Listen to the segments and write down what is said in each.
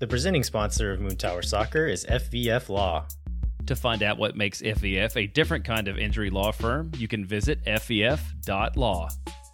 The presenting sponsor of Moon Tower Soccer is FVF Law. To find out what makes FVF a different kind of injury law firm, you can visit fvf.law.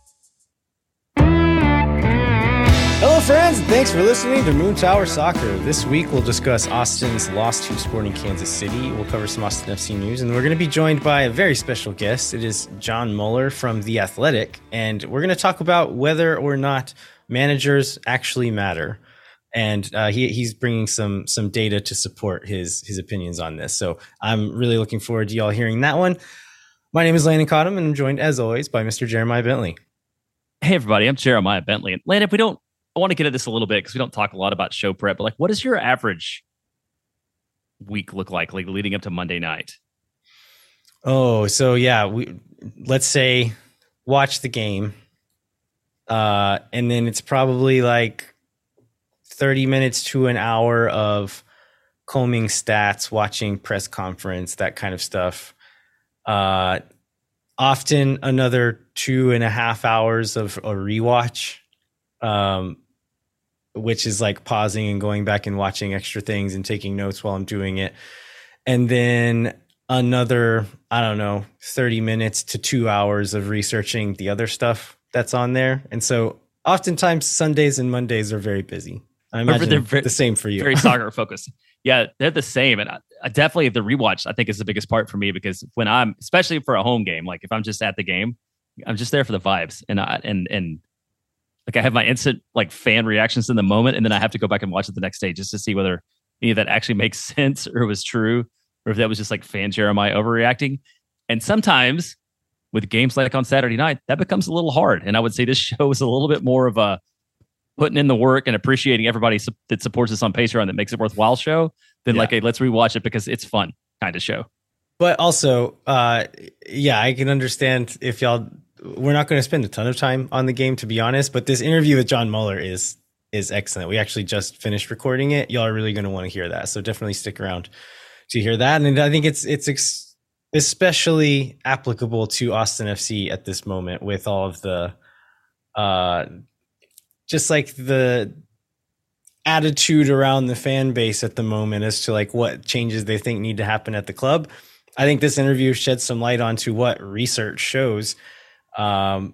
Hello, friends, and thanks for listening to Moon Tower Soccer. This week, we'll discuss Austin's loss to Sporting Kansas City. We'll cover some Austin FC news, and we're going to be joined by a very special guest. It is John Mueller from The Athletic, and we're going to talk about whether or not managers actually matter. And he's bringing some data to support his opinions on this. So I'm really looking forward to y'all hearing that one. My name is Landon Cottom, and I'm joined, as always, by Mr. Jeremiah Bentley. Hey, everybody, I'm Jeremiah Bentley. And Landon, I want to get at this a little bit because we don't talk a lot about show prep, but what does your average week look like leading up to Monday night? Oh, so yeah, let's say watch the game, and then it's probably like 30 minutes to an hour of combing stats, watching press conference, that kind of stuff. Often another 2.5 hours of a rewatch, which is like pausing and going back and watching extra things and taking notes while I'm doing it. And then another, 30 minutes to 2 hours of researching the other stuff that's on there. And so oftentimes Sundays and Mondays are very busy. I imagine they're the same for you. Very soccer focused. Yeah, they're the same. And I definitely, the rewatch, I think, is the biggest part for me, because when especially for a home game, like if I'm just at the game, I'm just there for the vibes. And I have my instant fan reactions in the moment, and then I have to go back and watch it the next day just to see whether any of that actually makes sense or was true, or if that was just fan Jeremiah overreacting. And sometimes with games like on Saturday night, that becomes a little hard. And I would say this show is a little bit more of a putting in the work and appreciating everybody that supports us on Patreon that makes it worthwhile show than let's rewatch it because it's fun kind of show. But also, I can understand if y'all, we're not going to spend a ton of time on the game, to be honest, but this interview with John Mueller is excellent. We actually just finished recording it. Y'all are really going to want to hear that. So definitely stick around to hear that. And I think it's especially applicable to Austin FC at this moment, with all of the, just the attitude around the fan base at the moment as to what changes they think need to happen at the club. I think this interview sheds some light onto what research shows. And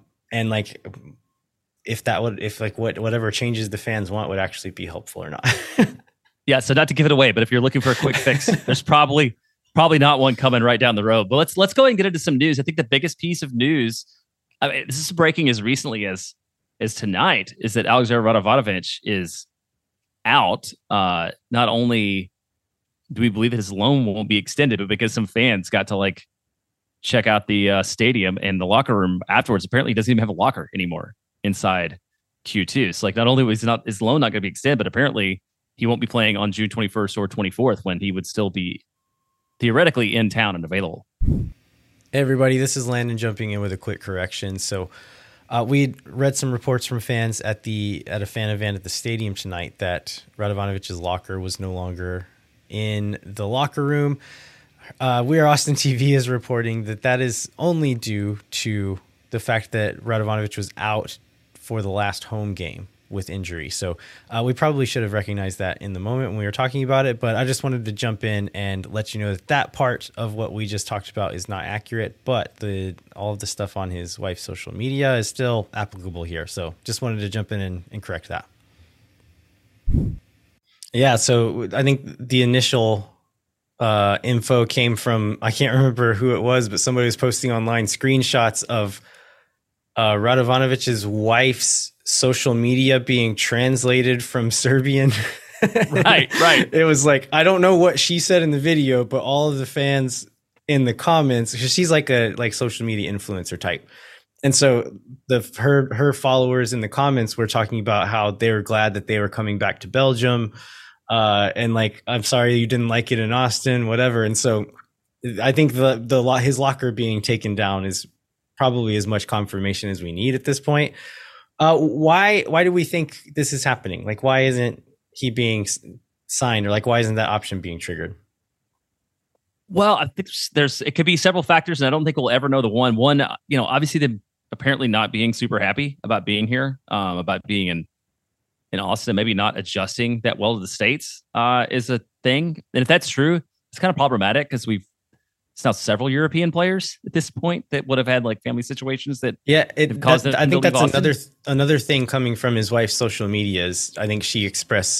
whatever changes the fans want would actually be helpful or not. Yeah. So not to give it away, but if you're looking for a quick fix, there's probably not one coming right down the road. But let's go ahead and get into some news. I think the biggest piece of news, this is breaking as recently as tonight, is that Alexander Radovanovic is out. Not only do we believe that his loan won't be extended, but because some fans got to check out the stadium and the locker room afterwards. Apparently he doesn't even have a locker anymore inside Q2. So not only was his loan not going to be extended, but apparently he won't be playing on June 21st or 24th, when he would still be theoretically in town and available. Hey everybody, this is Landon jumping in with a quick correction. So we read some reports from fans at a fan event at the stadium tonight that Radovanovic's locker was no longer in the locker room. We Are Austin TV is reporting that is only due to the fact that Radovanovic was out for the last home game with injury. So we probably should have recognized that in the moment when we were talking about it, but I just wanted to jump in and let you know that part of what we just talked about is not accurate, but all of the stuff on his wife's social media is still applicable here. So just wanted to jump in and correct that. Yeah, so I think the initial info came from, I can't remember who it was, but somebody was posting online screenshots of Radovanovic's wife's social media being translated from Serbian. Right. It was I don't know what she said in the video, but all of the fans in the comments, because she's a social media influencer type. And so her followers in the comments were talking about how they were glad that they were coming back to Belgium. And I'm sorry you didn't like it in Austin, whatever. And so I think his locker being taken down is probably as much confirmation as we need at this point. Why do we think this is happening? Why isn't he being signed, or why isn't that option being triggered? Well, I think it could be several factors, and I don't think we'll ever know the one. One, obviously them apparently not being super happy about being here, about being in in Austin, maybe not adjusting that well to the States is a thing. And if that's true, it's kind of problematic because it's now several European players at this point that would have had like family situations that have caused them I think to leave that's Austin. another thing coming from his wife's social media is I think she expressed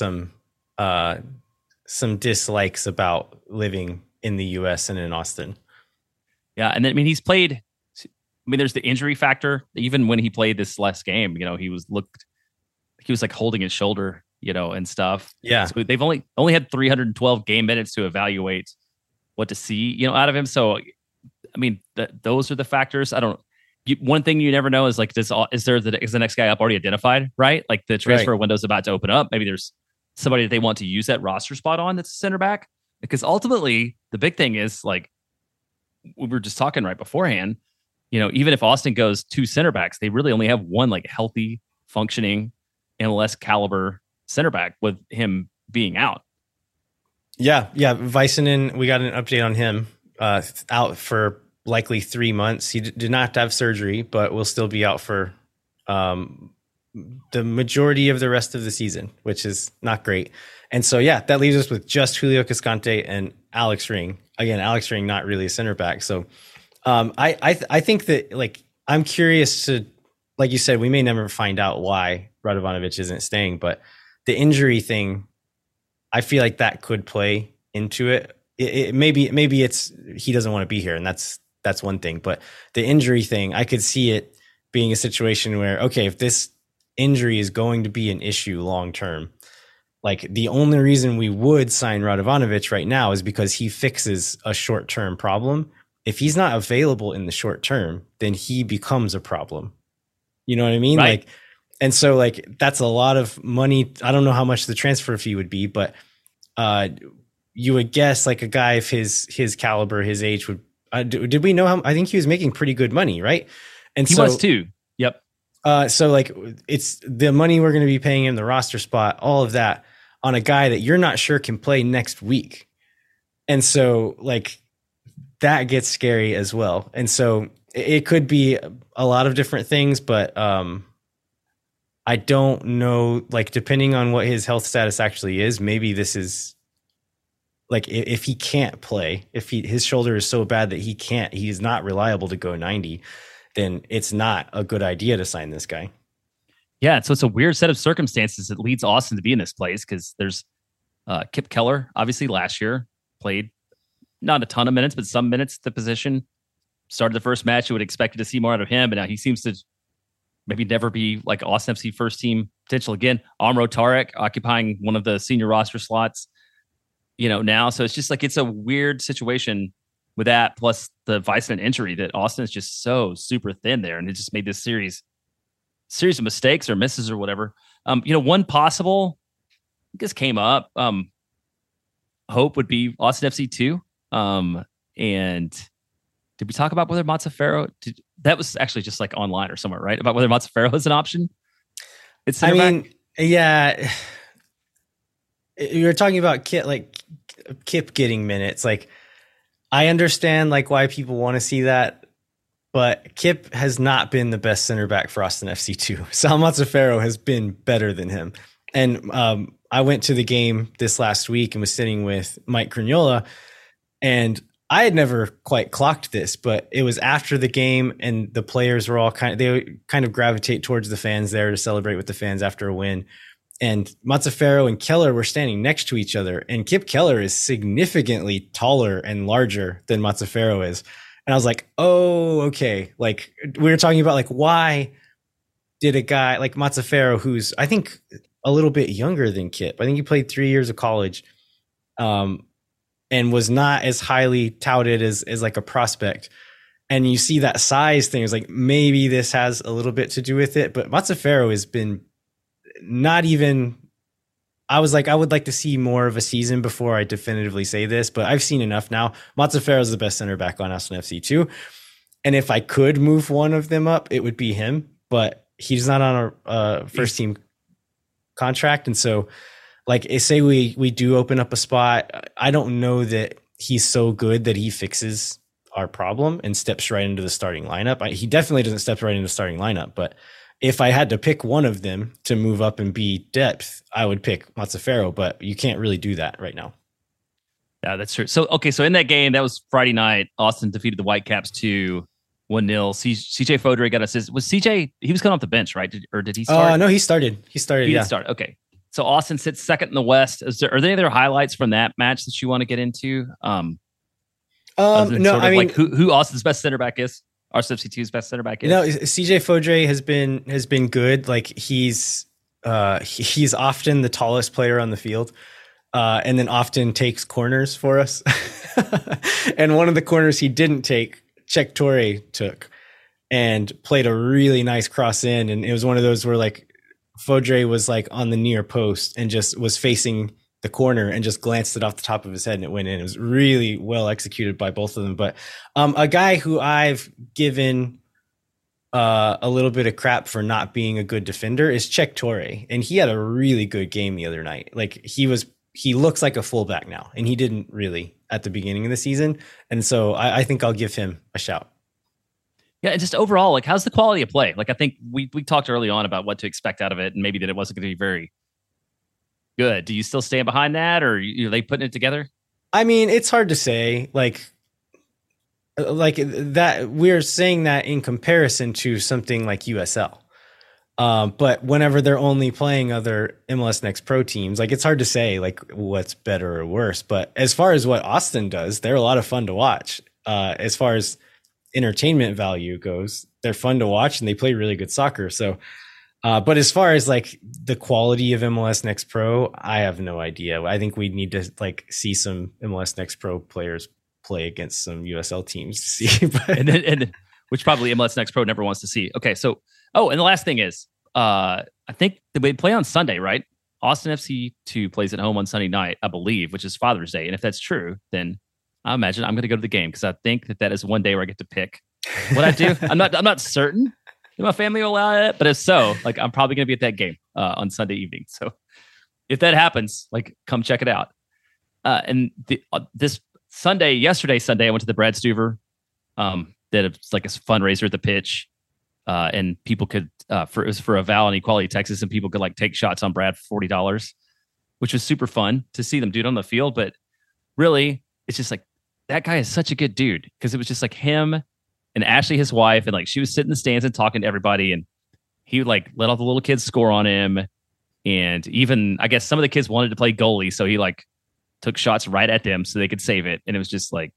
some dislikes about living in the US and in Austin. Yeah, and I mean he's played. I mean, there's the injury factor. Even when he played this last game, he was like holding his shoulder, and stuff. Yeah. So they've only had 312 game minutes to evaluate what to see, out of him. So, I mean, those are the factors. One thing you never know is like, is the next guy up already identified, right? Like the transfer window's about to open up. Maybe there's somebody that they want to use that roster spot on that's a center back. Because ultimately, the big thing is like we were just talking right beforehand. Even if Austin goes 2 center backs, they really only have one like healthy, functioning MLS caliber center back with him being out. Yeah. Väisänen, we got an update on him. Out for likely 3 months. He did not have to have surgery, but will still be out for the majority of the rest of the season, which is not great. And so, yeah, that leaves us with just Julio Cascante and Alex Ring. Again, Alex Ring, not really a center back. So I think that, like, I'm curious to, like you said, we may never find out why Radovanovic isn't staying, but the injury thing, I feel like that could play into it. Maybe it's he doesn't want to be here, and that's one thing. But the injury thing, I could see it being a situation where, okay, if this injury is going to be an issue long term, like the only reason we would sign Radovanovic right now is because he fixes a short term problem. If he's not available in the short term, then he becomes a problem. You know what I mean? Right. Like, and so like that's a lot of money. I don't know how much the transfer fee would be, but you would guess like a guy of his caliber, his age would. Did we know how? I think he was making pretty good money, right? And he was too. Yep. So like it's the money we're going to be paying him, the roster spot, all of that on a guy that you're not sure can play next week. And so like that gets scary as well. And so it could be a lot of different things, but I don't know, like depending on what his health status actually is, maybe this is like if he can't play, if his shoulder is so bad that he's not reliable to go 90, then it's not a good idea to sign this guy. Yeah, so it's a weird set of circumstances that leads Austin to be in this place because there's Kip Keller, obviously last year, played not a ton of minutes, but some minutes at the position. Started the first match, you would expect to see more out of him, but now he seems to maybe never be like Austin FC first team potential again. Amro Tarek occupying one of the senior roster slots, now. So it's just like it's a weird situation with that, plus the Väisänen injury that Austin is just so super thin there, and it just made this series of mistakes or misses or whatever. One possible, I guess, came up. Hope would be Austin FC 2. And did we talk about whether Mazzaferro? That was actually just like online or somewhere, right? About whether Mazzaferro is an option. Yeah. You're talking about Kip getting minutes. Like, I understand like why people want to see that, but Kip has not been the best center back for Austin FC 2. Sal Mazzaferro has been better than him. And I went to the game this last week and was sitting with Mike Grignola, and I had never quite clocked this, but it was after the game and the players were all kind of gravitate towards the fans there to celebrate with the fans after a win. And Mazzaferro and Keller were standing next to each other, and Kip Keller is significantly taller and larger than Mazzaferro is. And I was like, oh, okay. Like we were talking about like, why did a guy like Mazzaferro, who's I think a little bit younger than Kip, I think he played 3 years of college, and was not as highly touted as like a prospect. And you see that size thing, is like, maybe this has a little bit to do with it, but Mazzaferro has been not even, I was like, I would like to see more of a season before I definitively say this, but I've seen enough now. Mazzaferro is the best center back on Austin FC 2. And if I could move one of them up, it would be him, but he's not on a first team contract. And so like say we do open up a spot, I don't know that he's so good that he fixes our problem and steps right into the starting lineup. He definitely doesn't step right into the starting lineup, but if I had to pick one of them to move up and be depth, I would pick Mazzaferro, but you can't really do that right now. Yeah, that's true. So, okay, so in that game, that was Friday night, Austin defeated the Whitecaps 2-1. CJ Fodre got assist. Was CJ, he was coming off the bench, right? Did he start? No, he started. He did start. Okay. So Austin sits second in the West. Are there any other highlights from that match that you want to get into? No, I mean, like who Austin's best center back is? RCFC2's best center back is? No, CJ Fodre has been good. Like he's often the tallest player on the field. And then often takes corners for us. And one of the corners he didn't take, Czech Torre took and played a really nice cross in. And it was one of those where like Fodre was like on the near post and just was facing the corner and just glanced it off the top of his head and it went in. It was really well executed by both of them. But a guy who I've given a little bit of crap for not being a good defender is Czech Torre. And he had a really good game the other night. Like he looks like a fullback now, and he didn't really at the beginning of the season. And so I think I'll give him a shout. Yeah, and just overall, like, how's the quality of play? Like, I think we talked early on about what to expect out of it, and maybe that it wasn't going to be very good. Do you still stand behind that, or are they putting it together? I mean, it's hard to say. Like that, we're saying that in comparison to something like USL. But whenever they're only playing other MLS Next Pro teams, like it's hard to say like what's better or worse. But as far as what Austin does, they're a lot of fun to watch. As far as entertainment value goes, they're fun to watch and they play really good soccer. So, but as far as like the quality of MLS Next Pro, I have no idea. I think we need to like see some MLS Next Pro players play against some USL teams to see. and which probably MLS Next Pro never wants to see. Okay, so and the last thing is, I think they play on Sunday, right? Austin FC 2 plays at home on Sunday night, I believe, which is Father's Day. And if that's true, then I imagine I'm going to go to the game because I think that is one day where I get to pick what I do. I'm not certain if my family will allow it, but if so, like I'm probably going to be at that game on Sunday evening. So if that happens, like come check it out. And yesterday Sunday, I went to the Brad Stuver. Did like a fundraiser at the pitch. And people could it was for a Val in Equality Texas, and people could like take shots on Brad for $40, which was super fun to see them do it on the field. But really, it's just like that guy is such a good dude because it was just like him and Ashley, his wife, and like she was sitting in the stands and talking to everybody, and he would like let all the little kids score on him, and even I guess some of the kids wanted to play goalie, so he like took shots right at them so they could save it, and it was just like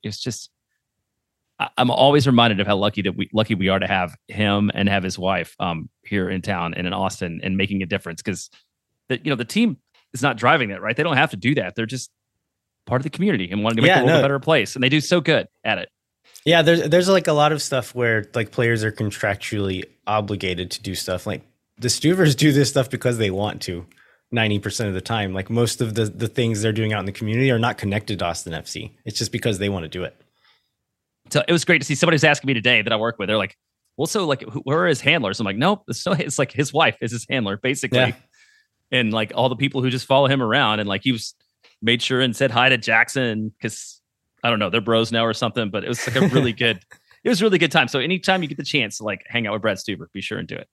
I'm always reminded of how lucky we are to have him and have his wife here in town and in Austin and making a difference because the team is not driving that, right? They don't have to do that. They're just part of the community and wanting to make the world a better place. And they do so good at it. Yeah, there's like a lot of stuff where like players are contractually obligated to do stuff. Like the Stuvers do this stuff because they want to 90% of the time. Like most of the things they're doing out in the community are not connected to Austin FC. It's just because they want to do it. So it was great to see. Somebody was asking me today that I work with. They're like, well, so like, where are his handlers? I'm like, nope. It's like his wife is his handler, basically. Yeah. And like all the people who just follow him around. And like he made sure and said hi to Jackson because I don't know, they're bros now or something. But it was like a really good time. So anytime you get the chance to like hang out with Brad Stuber, be sure and do it.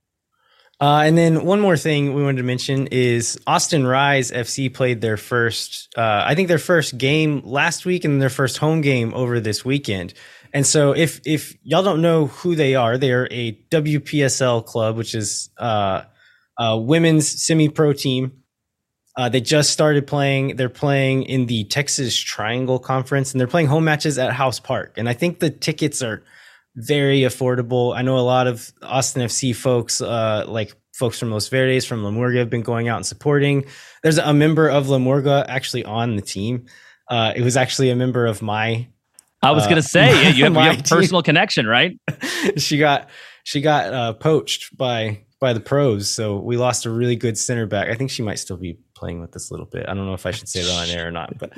And then one more thing we wanted to mention is Austin Rise FC played their first game last week and their first home game over this weekend. And so if y'all don't know who they are a WPSL club, which is a women's semi-pro team. They just started playing. They're playing in the Texas Triangle Conference, and they're playing home matches at House Park. And I think the tickets are very affordable. I know a lot of Austin FC folks, like folks from Los Verdes, from La Murga, have been going out and supporting. There's a member of La Murga actually on the team. It was actually a member of my. I was going to say, you have a personal connection, right? She got poached by the pros, so we lost a really good center back. I think she might still be playing with us a little bit. I don't know if I should say that on air or not, but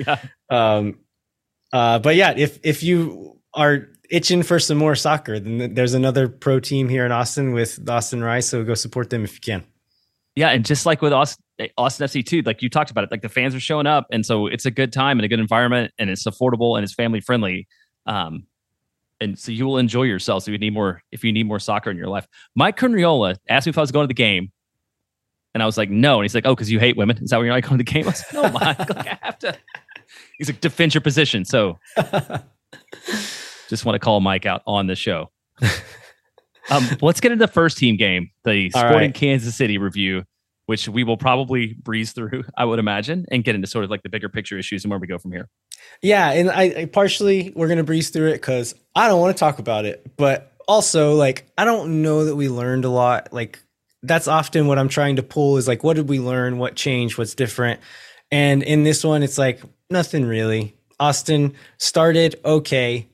but yeah, if you are itching for some more soccer, then there's another pro team here in Austin with Austin Rise, so go support them if you can. Yeah, and just like with Austin FC too, like you talked about it, like the fans are showing up, and so it's a good time and a good environment, and it's affordable and it's family friendly. And so you will enjoy yourself. So if you need more soccer in your life. Mike Corniola asked me if I was going to the game. And I was like, no. And he's like, oh, because you hate women. Is that why you're not going to the game? I was like, no, Mike, like, I have to. He's like, defend your position. So just want to call Mike out on the show. Let's get into the first team game, the Sporting Kansas City review, which we will probably breeze through, I would imagine, and get into sort of like the bigger picture issues and where we go from here. Yeah, and I partially we're gonna breeze through it because I don't want to talk about it, but also like I don't know that we learned a lot. Like that's often what I'm trying to pull is like, what did we learn? What changed? What's different? And in this one, it's like nothing really. Austin started okay.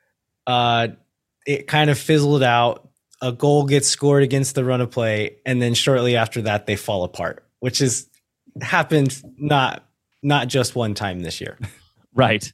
It kind of fizzled out. A goal gets scored against the run of play, and then shortly after that, they fall apart, which has happened not just one time this year. Right.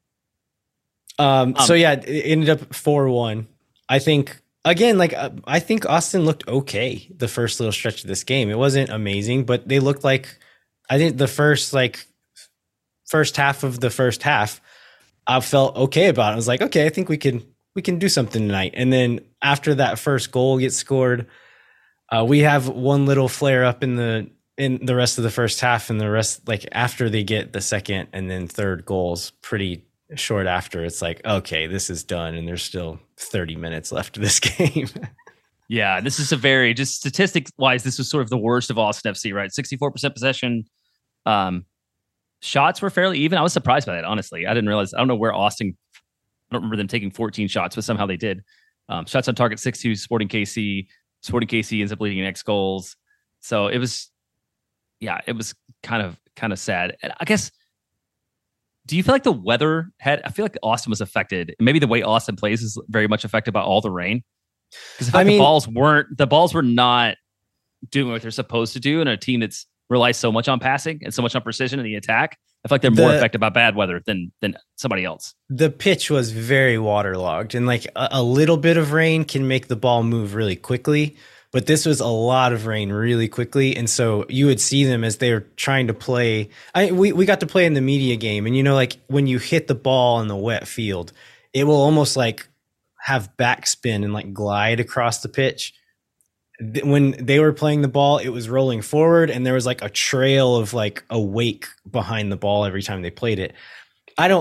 So yeah, it ended up 4-1. I think again, like I think Austin looked okay the first little stretch of this game. It wasn't amazing, but they looked like I think the first half of the first half, I felt okay about it. I was like, okay, I think we can do something tonight. And then after that first goal gets scored, we have one little flare up in the rest of the first half, and the rest, like after they get the second and then third goals pretty short after, it's like, okay, this is done. And there's still 30 minutes left of this game. Yeah, this is a very, just statistics wise, this was sort of the worst of Austin FC, right? 64% possession. Shots were fairly even. I was surprised by that, honestly. I didn't realize, I don't know where Austin, I don't remember them taking 14 shots, but somehow they did. Shots on target 6-2, Sporting KC. Sporting KC ends up leading in X goals. So it was kind of sad. And I guess, do you feel like the weather I feel like Austin was affected. Maybe the way Austin plays is very much affected by all the rain. Because the balls were not doing what they're supposed to do in a team that's relies so much on passing and so much on precision in the attack. I feel like they're more affected by bad weather than somebody else. The pitch was very waterlogged, and like a little bit of rain can make the ball move really quickly. But this was a lot of rain really quickly. And so you would see them as they were trying to play. We got to play in the media game. And, you know, like when you hit the ball in the wet field, it will almost like have backspin and like glide across the pitch. When they were playing the ball, it was rolling forward, and there was like a trail of like a wake behind the ball every time they played it. I'm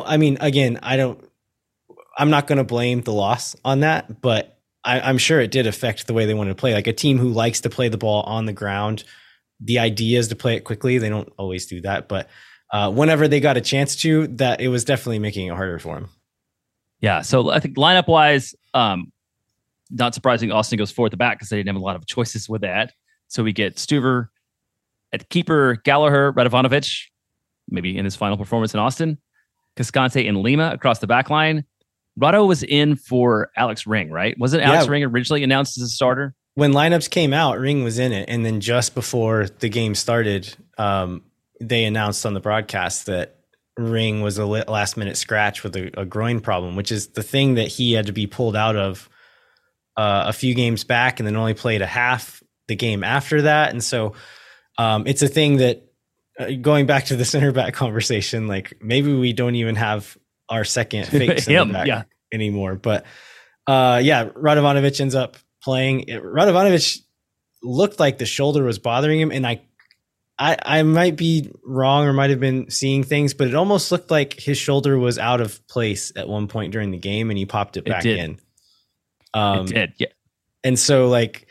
not going to blame the loss on that, but I'm sure it did affect the way they wanted to play. Like a team who likes to play the ball on the ground, the idea is to play it quickly. They don't always do that, but whenever they got a chance to, that it was definitely making it harder for them. Yeah. So I think lineup wise, not surprising, Austin goes forward at the back because they didn't have a lot of choices with that. So we get Stuver at keeper, Gallagher, Radovanovic, maybe in his final performance in Austin, Cascante and Lima across the back line. Rado was in for Alex Ring, right? Wasn't Alex Ring originally announced as a starter? When lineups came out, Ring was in it. And then just before the game started, they announced on the broadcast that Ring was a last minute scratch with a groin problem, which is the thing that he had to be pulled out of a few games back and then only played a half the game after that. And so it's a thing that going back to the center back conversation, like maybe we don't even have our second fake center back anymore. But Radovanovic ends up playing. Radovanovic looked like the shoulder was bothering him, and I might be wrong or might have been seeing things, but it almost looked like his shoulder was out of place at one point during the game, and he popped it back in. It did, yeah. And so like,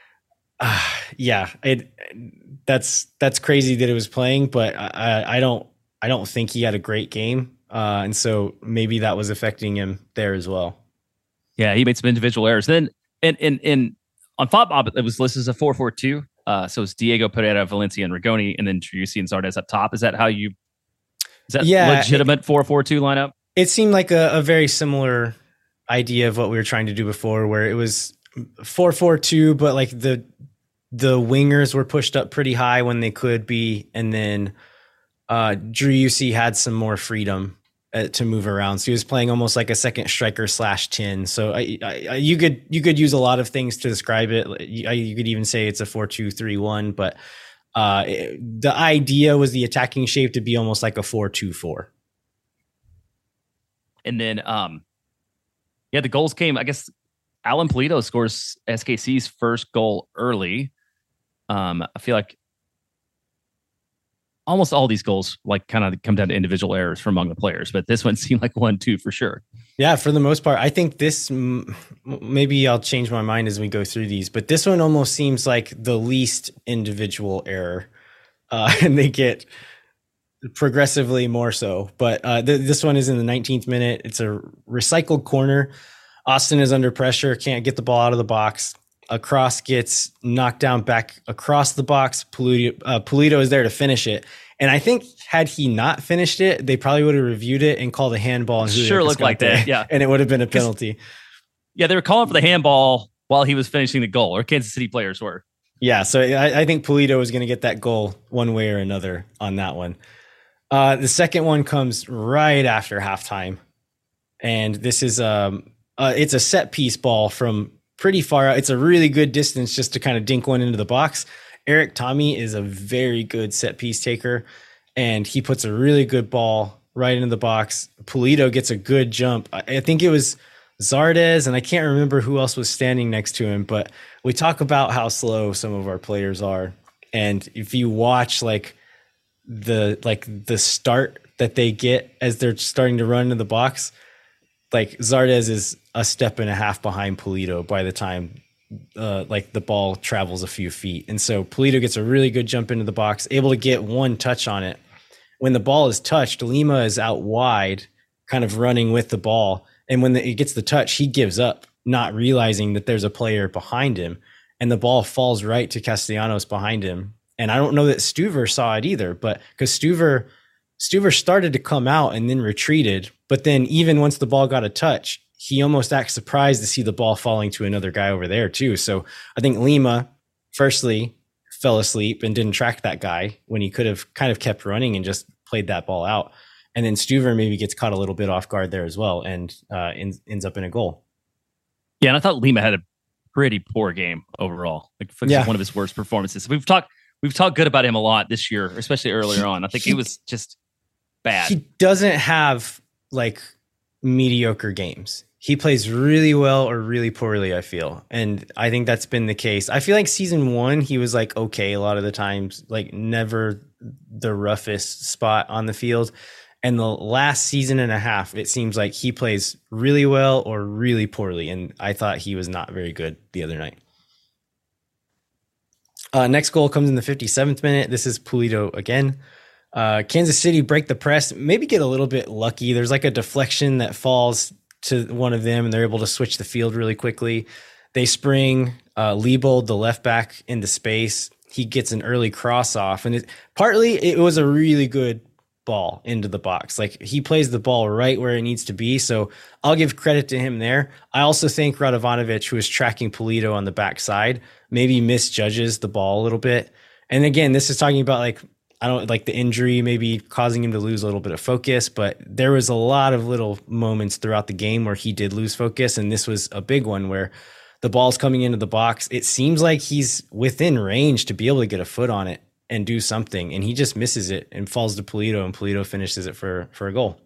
that's crazy that it was playing, but I don't think he had a great game. And so maybe that was affecting him there as well. Yeah, he made some individual errors. Then in on FOTBOB, it was listed as a 4-4-2. So it's Diego Pereira, Valencia, and Rigoni, and then Triusi and Zardes up top. Is that legitimate 4-4-2 lineup? It seemed like a very similar idea of what we were trying to do before, where it was 4-4-2, but like the wingers were pushed up pretty high when they could be, and then Driussi had some more freedom to move around. So he was playing almost like a second striker /10. So you could use a lot of things to describe it. You could even say it's a 4-2-3-1, but the idea was the attacking shape to be almost like a 4-2-4. And then, Yeah, the goals came, I guess Alan Polito scores SKC's first goal early. I feel like almost all these goals like kind of come down to individual errors from among the players, but this one seemed like 1-2 for sure. Yeah, for the most part, I think this, maybe I'll change my mind as we go through these, but this one almost seems like the least individual error, and they get progressively more so. But this one is in the 19th minute. It's a recycled corner. Austin is under pressure, can't get the ball out of the box. A cross gets knocked down back across the box. Polito is there to finish it. And I think had he not finished it, they probably would have reviewed it and called a handball. And sure looked like that, yeah. And it would have been a penalty. Yeah, they were calling for the handball while he was finishing the goal, or Kansas City players were. Yeah, so I think Polito was going to get that goal one way or another on that one. The second one comes right after halftime. And this is it's a set piece ball from pretty far out. It's a really good distance just to kind of dink one into the box. Eric Tommy is a very good set piece taker, and he puts a really good ball right into the box. Polito gets a good jump. I think it was Zardes, and I can't remember who else was standing next to him, but we talk about how slow some of our players are. And if you watch the start that they get as they're starting to run into the box, like Zardes is a step and a half behind Polito by the time the ball travels a few feet. And so Polito gets a really good jump into the box, able to get one touch on it. When the ball is touched, Lima is out wide, kind of running with the ball. And when it gets the touch, he gives up, not realizing that there's a player behind him. And the ball falls right to Castellanos behind him. And I don't know that Stuver saw it either, but because Stuver started to come out and then retreated. But then even once the ball got a touch, he almost acts surprised to see the ball falling to another guy over there too. So I think Lima, firstly, fell asleep and didn't track that guy when he could have kind of kept running and just played that ball out. And then Stuver maybe gets caught a little bit off guard there as well and ends up in a goal. Yeah, and I thought Lima had a pretty poor game overall. Like one of his worst performances. We've talked good about him a lot this year, especially earlier on. I think he was just bad. He doesn't have like mediocre games. He plays really well or really poorly, I feel. And I think that's been the case. I feel like season 1, he was like okay a lot of the times, like never the roughest spot on the field. And the last season and a half, it seems like he plays really well or really poorly. And I thought he was not very good the other night. Next goal comes in the 57th minute. This is Polito again. Kansas City break the press, maybe get a little bit lucky. There's like a deflection that falls to one of them, and they're able to switch the field really quickly. They spring Leibold, the left back, into space. He gets an early cross off, and it was a really good ball into the box. Like he plays the ball right where it needs to be. So I'll give credit to him there. I also think Radovanovic, who is tracking Polito on the backside, maybe misjudges the ball a little bit. And again, this is talking about the injury maybe causing him to lose a little bit of focus, but there was a lot of little moments throughout the game where he did lose focus. And this was a big one where the ball's coming into the box. It seems like he's within range to be able to get a foot on it and do something. And he just misses it and falls to Polito, and Polito finishes it for a goal.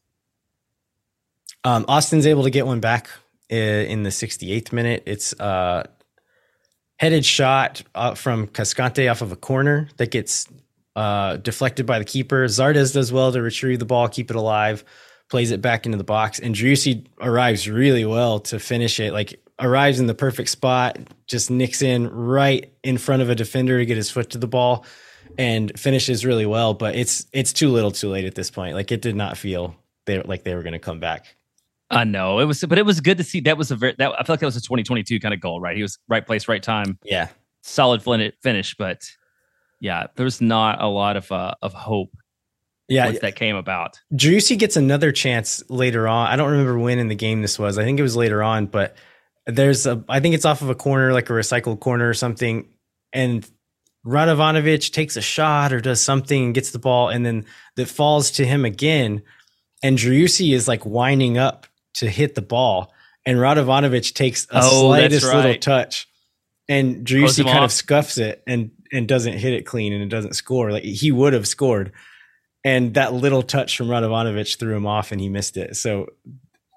Austin's able to get one back in the 68th minute. It's headed shot from Cascante off of a corner that gets deflected by the keeper. Zardes does well to retrieve the ball, keep it alive, plays it back into the box, and Driussi arrives really well to finish it. Like arrives in the perfect spot, just nicks in right in front of a defender to get his foot to the ball, and finishes really well. But it's too little, too late at this point. Like it did not feel they were going to come back. I know it was good to see. I feel like that was a 2022 kind of goal, right? He was right place, right time. Yeah, solid finish, but. Yeah, there's not a lot of hope. Yeah, once that came about. Driussi gets another chance later on. I don't remember when in the game this was. I think it was later on, but I think it's off of a corner, like a recycled corner or something. And Radovanovic takes a shot or does something and gets the ball, and then that falls to him again. And Driussi is like winding up to hit the ball, and Radovanovic takes a slightest little touch, and Driussi kind of scuffs it and doesn't hit it clean, and it doesn't score. Like he would have scored. And that little touch from Radovanovic threw him off and he missed it. So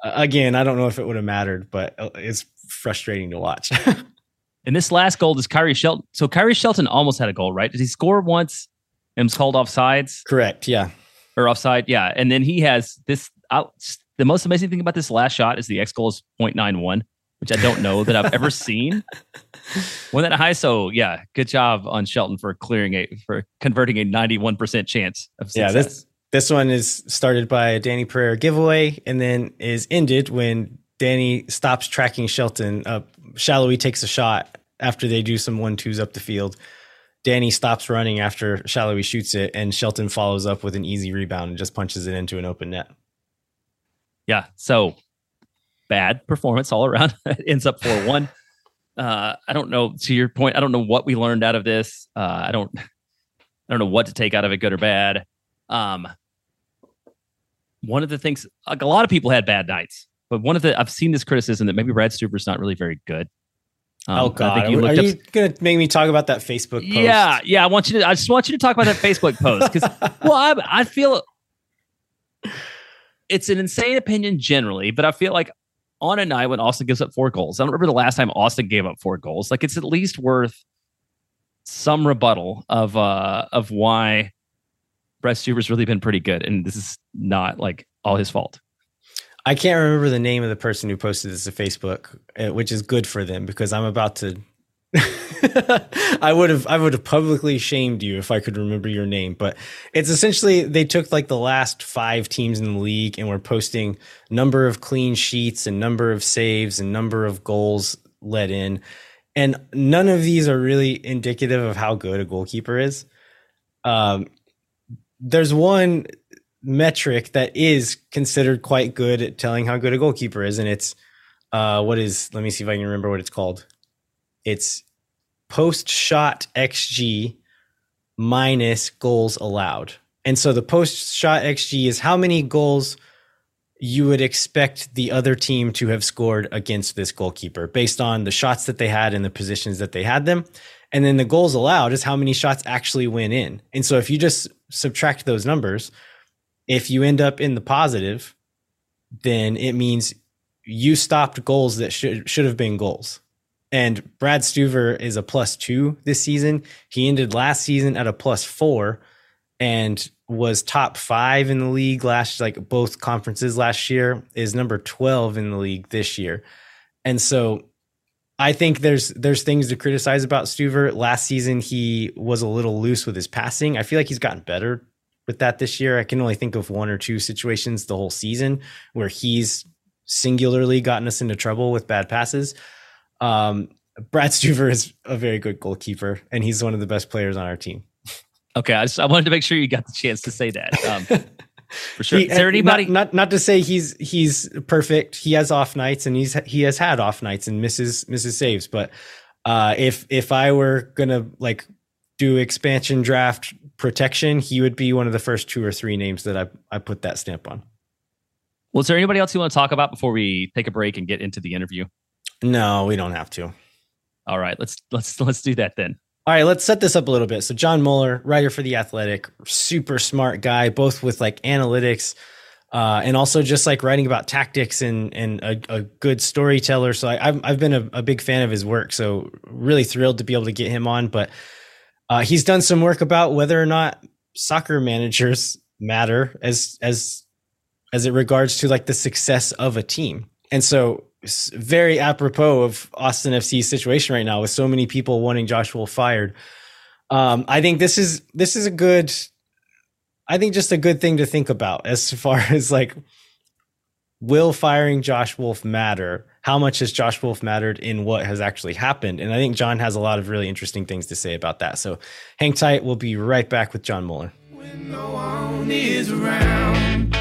again, I don't know if it would have mattered, but it's frustrating to watch. And this last goal is Kyrie Shelton. So Kyrie Shelton almost had a goal, right? Did he score once and was called offsides? Correct. Yeah. Or offside. Yeah. And then he has this. The most amazing thing about this last shot is the X goal is 0.91, which I don't know that I've ever seen. When that high. So yeah, good job on Shelton for converting a 91% chance of success. Yeah. This one is started by a Danny Pereira giveaway and then is ended when Danny stops tracking Shelton up. Shallowy takes a shot after they do some 1-2s up the field. Danny stops running after Shallowy shoots it, and Shelton follows up with an easy rebound and just punches it into an open net. Yeah, so bad performance all around. It ends up 4-1. I don't know, to your point, I don't know what we learned out of this. I don't know what to take out of it, good or bad. One of the things, like a lot of people had bad nights. But I've seen this criticism that maybe Brad Stuver's not really very good. Oh God! Are you going to make me talk about that Facebook post? Yeah. I just want you to talk about that Facebook post because, I feel it's an insane opinion generally, but I feel like on a night when Austin gives up 4 goals, I don't remember the last time Austin gave up 4 goals. Like it's at least worth some rebuttal of why Brad Stuver's really been pretty good, and this is not like all his fault. I can't remember the name of the person who posted this to Facebook, which is good for them because I'm about to. I would have publicly shamed you if I could remember your name, but it's essentially they took like the last 5 teams in the league and were posting number of clean sheets and number of saves and number of goals let in, and none of these are really indicative of how good a goalkeeper is. There's one metric that is considered quite good at telling how good a goalkeeper is, and it's let me see if I can remember what it's called. It's post shot XG minus goals allowed. And so the post shot XG is how many goals you would expect the other team to have scored against this goalkeeper based on the shots that they had and the positions that they had them. And then the goals allowed is how many shots actually went in. And so if you just subtract those numbers, if you end up in the positive, then it means you stopped goals that should have been goals. And Brad Stuver is a +2 this season. He ended last season at a +4 and was top 5 in the league both conferences last year, is number 12 in the league this year. And so I think there's things to criticize about Stuver. Last season, he was a little loose with his passing. I feel like he's gotten better with that this year. I can only think of 1 or 2 situations the whole season where he's singularly gotten us into trouble with bad passes. Brad Stuver is a very good goalkeeper, and he's one of the best players on our team. Okay, I wanted to make sure you got the chance to say that. For sure. Is there anybody? Not to say he's perfect. He has off nights, and he has had off nights and misses saves. But if I were gonna do expansion draft protection, he would be one of the first 2 or 3 names that I put that stamp on. Well, is there anybody else you want to talk about before we take a break and get into the interview? No, we don't have to. All right, let's do that then. All right, let's set this up a little bit. So John Mueller, writer for The Athletic, super smart guy, both with analytics and also just writing about tactics and a good storyteller. So I've been a big fan of his work. So really thrilled to be able to get him on. But he's done some work about whether or not soccer managers matter as it regards to the success of a team. And so very apropos of Austin FC's situation right now with so many people wanting Josh Wolf fired. I think this is just a good thing to think about as far as will firing Josh Wolf matter? How much has Josh Wolf mattered in what has actually happened? And I think John has a lot of really interesting things to say about that. So hang tight. We'll be right back with John Mueller. When no one is around.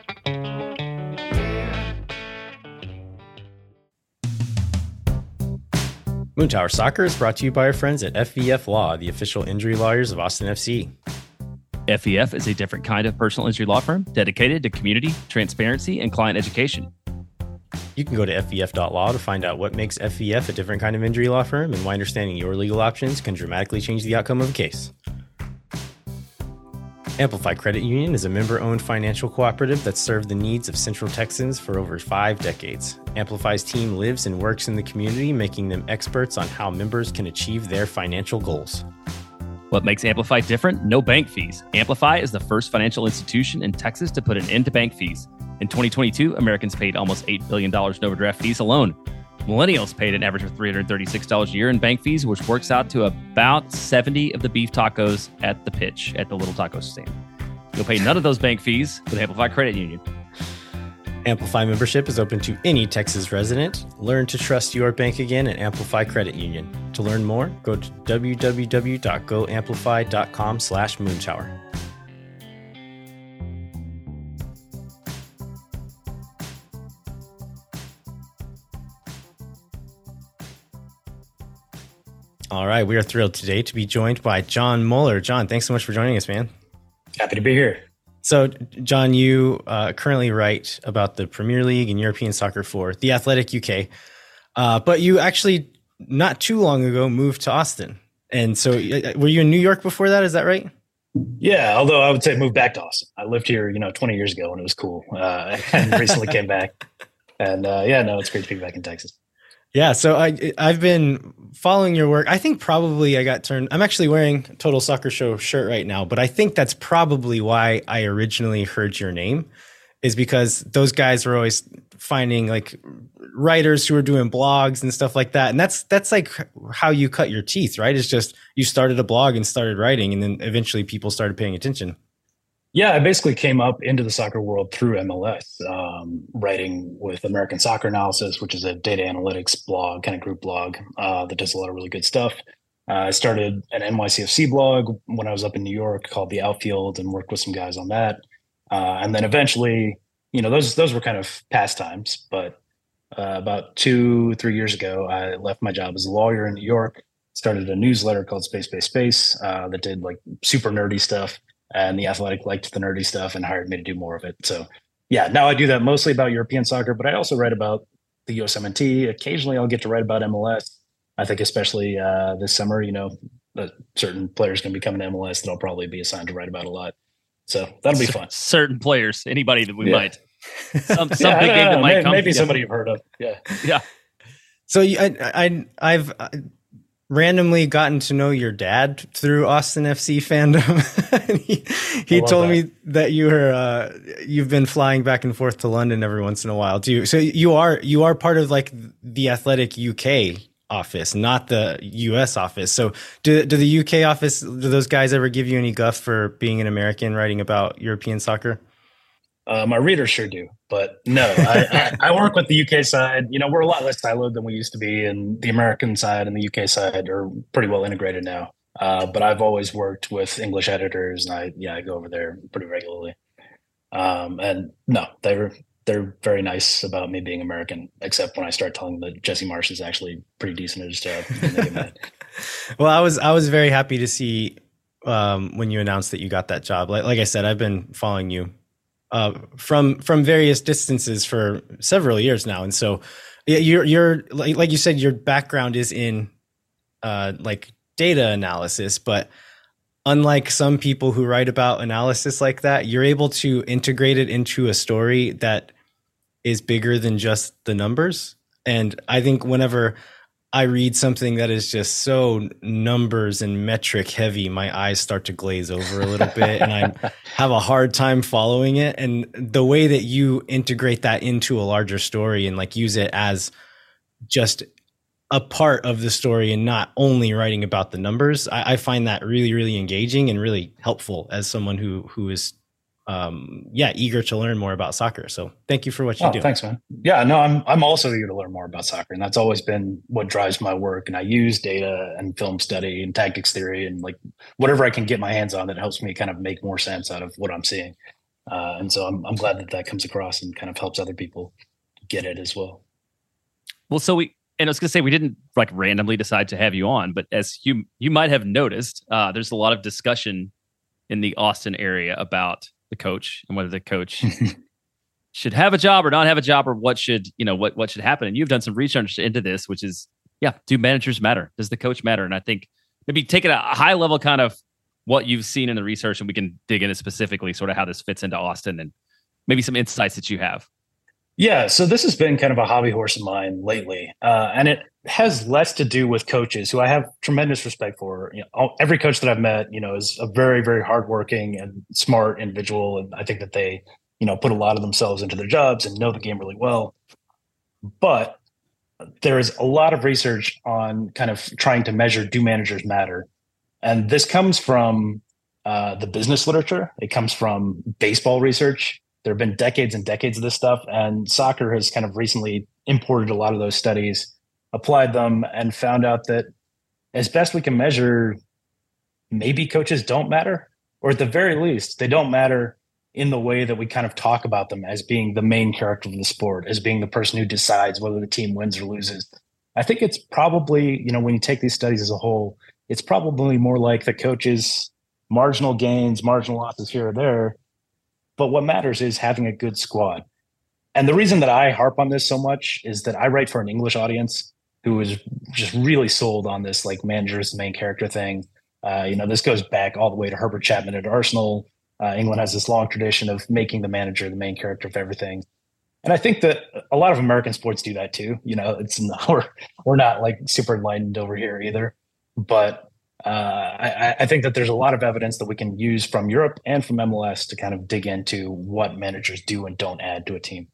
Moontower Soccer is brought to you by our friends at FVF Law, the official injury lawyers of Austin FC. FVF is a different kind of personal injury law firm dedicated to community, transparency, and client education. You can go to FVF.law to find out what makes FVF a different kind of injury law firm and why understanding your legal options can dramatically change the outcome of a case. Amplify Credit Union is a member-owned financial cooperative that served the needs of Central Texans for over 5 decades. Amplify's team lives and works in the community, making them experts on how members can achieve their financial goals. What makes Amplify different? No bank fees. Amplify is the first financial institution in Texas to put an end to bank fees. In 2022, Americans paid almost $8 billion in overdraft fees alone. Millennials paid an average of $336 a year in bank fees, which works out to about 70 of the beef tacos at the pitch at the little taco stand. You'll pay none of those bank fees with Amplify Credit Union. Amplify membership is open to any Texas resident. Learn to trust your bank again at Amplify Credit Union. To learn more, go to www.goamplify.com/moontower. All right, we are thrilled today to be joined by John Mueller. John, thanks so much for joining us, man. Happy to be here. So, John, you currently write about the Premier League and European soccer for The Athletic UK, but you actually not too long ago moved to Austin. And so were you in New York before that? Is that right? Yeah, although I would say moved back to Austin. I lived here, 20 years ago when it was cool, and recently came back. And it's great to be back in Texas. Yeah, so I've been following your work. I think probably I'm actually wearing a Total Soccer Show shirt right now, but I think that's probably why I originally heard your name, is because those guys were always finding like writers who are doing blogs and stuff like that. And that's like how you cut your teeth, right? It's just you started a blog and started writing, and then eventually people started paying attention. Yeah, I basically came up into the soccer world through MLS, writing with American Soccer Analysis, which is a data analytics blog, kind of group blog that does a lot of really good stuff. I started an NYCFC blog when I was up in New York called The Outfield and worked with some guys on that. And then eventually, those were kind of pastimes. But about 2-3 years ago, I left my job as a lawyer in New York, started a newsletter called Space that did like super nerdy stuff. And The Athletic liked the nerdy stuff and hired me to do more of it. So yeah, now I do that mostly about European soccer, but I also write about the USMNT. Occasionally I'll get to write about MLS. I think especially this summer, certain players going to be coming to MLS that I'll probably be assigned to write about a lot. So that'll be fun. Certain players, anybody that we might. Some big game that might come. Maybe somebody you've heard of. Yeah. Yeah. So I've randomly gotten to know your dad through Austin FC fandom. he told me that you've been flying back and forth to London every once in a while too. So you are part of like the Athletic UK office, not the US office. So do the UK office, do those guys ever give you any guff for being an American writing about European soccer? My readers sure do, but no, I work with the UK side. We're a lot less siloed than we used to be, and the American side and the UK side are pretty well integrated now. But I've always worked with English editors, and I go over there pretty regularly. And no, they're very nice about me being American, except when I start telling them that Jesse Marsch is actually pretty decent at his job. They get mad. Well, I was very happy to see when you announced that you got that job. Like I said, I've been following you from various distances for several years now. And so you're like you said, your background is in like data analysis, but unlike some people who write about analysis like that, you're able to integrate it into a story that is bigger than just the numbers. And I think whenever I read something that is just so numbers and metric heavy, my eyes start to glaze over a little bit and I have a hard time following it. And the way that you integrate that into a larger story and like use it as just a part of the story and not only writing about the numbers, I find that really, really engaging and really helpful as someone who is eager to learn more about soccer. So thank you for what you do. Thanks, man. Yeah, no, I'm also eager to learn more about soccer, and that's always been what drives my work. And I use data and film study and tactics theory and like whatever I can get my hands on that helps me kind of make more sense out of what I'm seeing. And so I'm glad that comes across and kind of helps other people get it as well. Well, and I was going to say, we didn't like randomly decide to have you on, but as you might have noticed, there's a lot of discussion in the Austin area about the coach and whether the coach should have a job or not have a job, or what should happen. And you've done some research into this, which is, do managers matter? Does the coach matter? And I think maybe take it a high level kind of what you've seen in the research, and we can dig into specifically sort of how this fits into Austin and maybe some insights that you have. Yeah, so this has been kind of a hobby horse of mine lately, and it has less to do with coaches who I have tremendous respect for. Every coach that I've met, is a very, very hardworking and smart individual, and I think that they, put a lot of themselves into their jobs and know the game really well. But there is a lot of research on kind of trying to measure, do managers matter, and this comes from the business literature. It comes from baseball research. There have been decades and decades of this stuff, and soccer has kind of recently imported a lot of those studies, applied them, and found out that as best we can measure, maybe coaches don't matter, or at the very least, they don't matter in the way that we kind of talk about them as being the main character of the sport, as being the person who decides whether the team wins or loses. I think it's probably, when you take these studies as a whole, it's probably more like the coaches' marginal gains, marginal losses here or there. But what matters is having a good squad. And the reason that I harp on this so much is that I write for an English audience who is just really sold on this, like, manager is the main character thing. This goes back all the way to Herbert Chapman at Arsenal. England has this long tradition of making the manager the main character of everything. And I think that a lot of American sports do that too. We're not like super enlightened over here either. But I think that there's a lot of evidence that we can use from Europe and from MLS to kind of dig into what managers do and don't add to a team.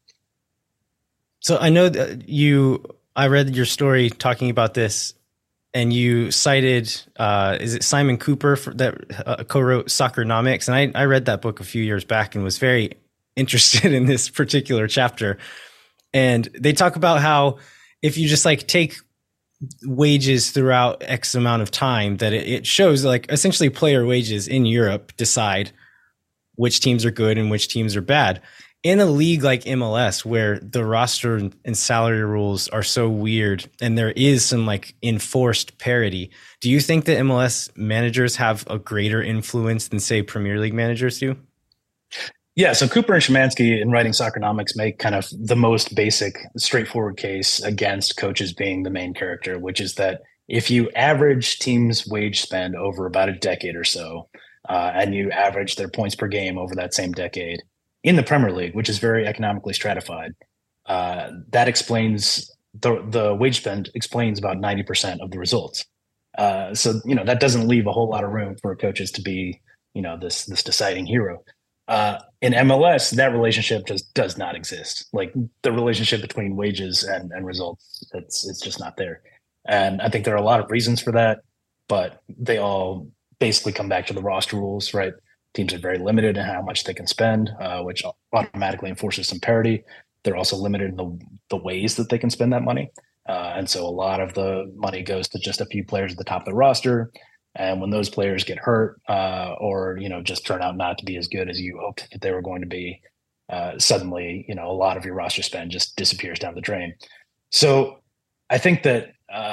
So I know that I read your story talking about this, and you cited, is it Simon Cooper that co-wrote Soccernomics? And I read that book a few years back and was very interested in this particular chapter. And they talk about how if you just like take wages throughout X amount of time, that it shows like essentially player wages in Europe decide which teams are good and which teams are bad. In a league like MLS, where the roster and salary rules are so weird and there is some like enforced parity, do you think that MLS managers have a greater influence than, say, Premier League managers do? Yeah, so Cooper and Szymanski in writing Soccernomics make kind of the most basic, straightforward case against coaches being the main character, which is that if you average teams' wage spend over about a decade or so, and you average their points per game over that same decade in the Premier League, which is very economically stratified, that explains the wage spend explains about 90% of the results. So that doesn't leave a whole lot of room for coaches to be this deciding hero. In MLS, that relationship just does not exist. Like the relationship between wages and results, it's just not there. And I think there are a lot of reasons for that, but they all basically come back to the roster rules, right? Teams are very limited in how much they can spend, which automatically enforces some parity. They're also limited in the ways that they can spend that money. And so a lot of the money goes to just a few players at the top of the roster. And when those players get hurt or just turn out not to be as good as you hoped that they were going to be, suddenly a lot of your roster spend just disappears down the drain. So I think that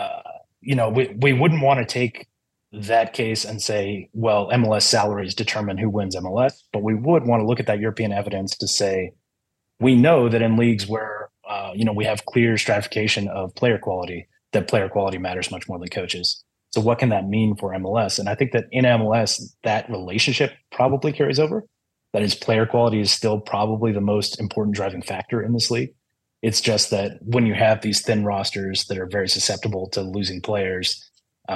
we wouldn't want to take that case and say, well, MLS salaries determine who wins MLS, but we would want to look at that European evidence to say we know that in leagues where we have clear stratification of player quality, that player quality matters much more than coaches. So what can that mean for MLS? And I think that in MLS, that relationship probably carries over. That is, player quality is still probably the most important driving factor in this league. It's just that when you have these thin rosters that are very susceptible to losing players,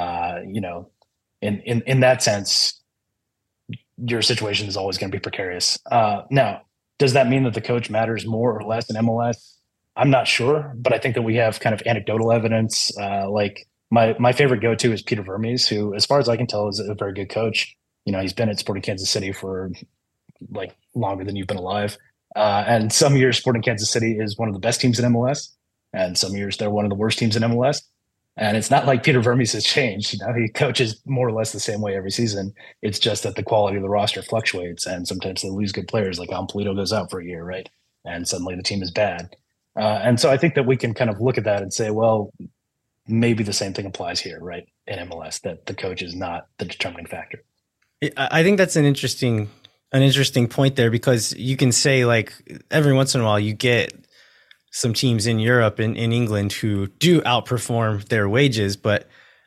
in that sense, your situation is always going to be precarious. Now, does that mean that the coach matters more or less in MLS? I'm not sure, but I think that we have kind of anecdotal evidence, My favorite go-to is Peter Vermes, who, as far as I can tell, is a very good coach. He's been at Sporting Kansas City for like longer than you've been alive. And some years Sporting Kansas City is one of the best teams in MLS. And some years they're one of the worst teams in MLS. And it's not like Peter Vermes has changed. He coaches more or less the same way every season. It's just that the quality of the roster fluctuates. And sometimes they lose good players, like Polito goes out for a year, right? And suddenly the team is bad. And so I think that we can kind of look at that and say, well, maybe the same thing applies here, right? In MLS, that the coach is not the determining factor. I think that's an interesting point there, because you can say, like, every once in a while you get some teams in Europe and in England who do outperform their wages, but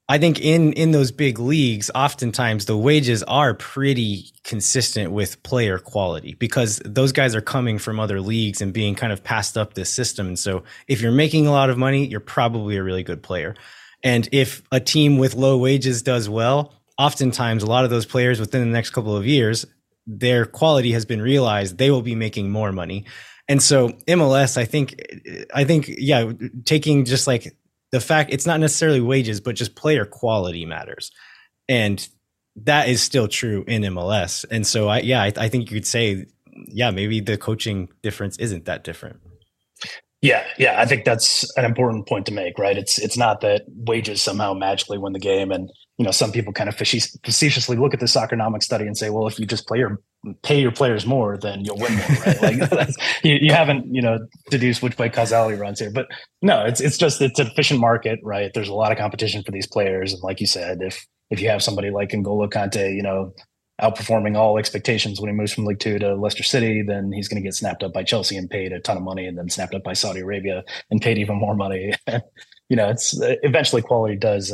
I think in those big leagues, oftentimes the wages are pretty consistent with player quality because those guys are coming from other leagues and being kind of passed up this system. And so if you're making a lot of money, you're probably a really good player. And if a team with low wages does well, oftentimes a lot of those players within the next couple of years, their quality has been realized. They will be making more money. And so MLS, I think, yeah, taking just like the fact it's not necessarily wages, but just player quality matters. And that is still true in MLS. And so I think you could say, yeah, maybe the coaching difference isn't that different. Yeah, I think that's an important point to make, right? It's not that wages somehow magically win the game, and some people kind of facetiously look at the Soccernomics study and say, well, if you just pay your players more, then you'll win more, right? Like you haven't deduced which way causality runs here, but no, it's an efficient market, right? There's a lot of competition for these players, and like you said, if you have somebody like N'Golo Kante, outperforming all expectations when he moves from League Two to Leicester City, then he's going to get snapped up by Chelsea and paid a ton of money, and then snapped up by Saudi Arabia and paid even more money. It's eventually quality does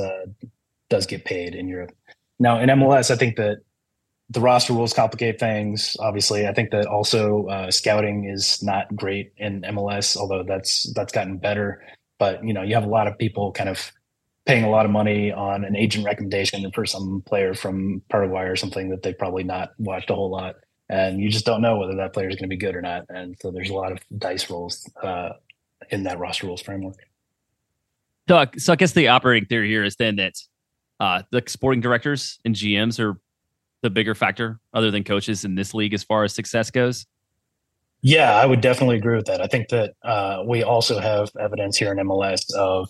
get paid in Europe. Now in MLS, I think that the roster rules complicate things. Obviously, I think that also scouting is not great in MLS, although that's gotten better. But you have a lot of people kind of paying a lot of money on an agent recommendation for some player from Paraguay or something that they've probably not watched a whole lot. And you just don't know whether that player is going to be good or not. And so there's a lot of dice rolls in that roster rules framework. So I guess the operating theory here is then that the sporting directors and GMs are the bigger factor other than coaches in this league as far as success goes. Yeah, I would definitely agree with that. I think that we also have evidence here in MLS of,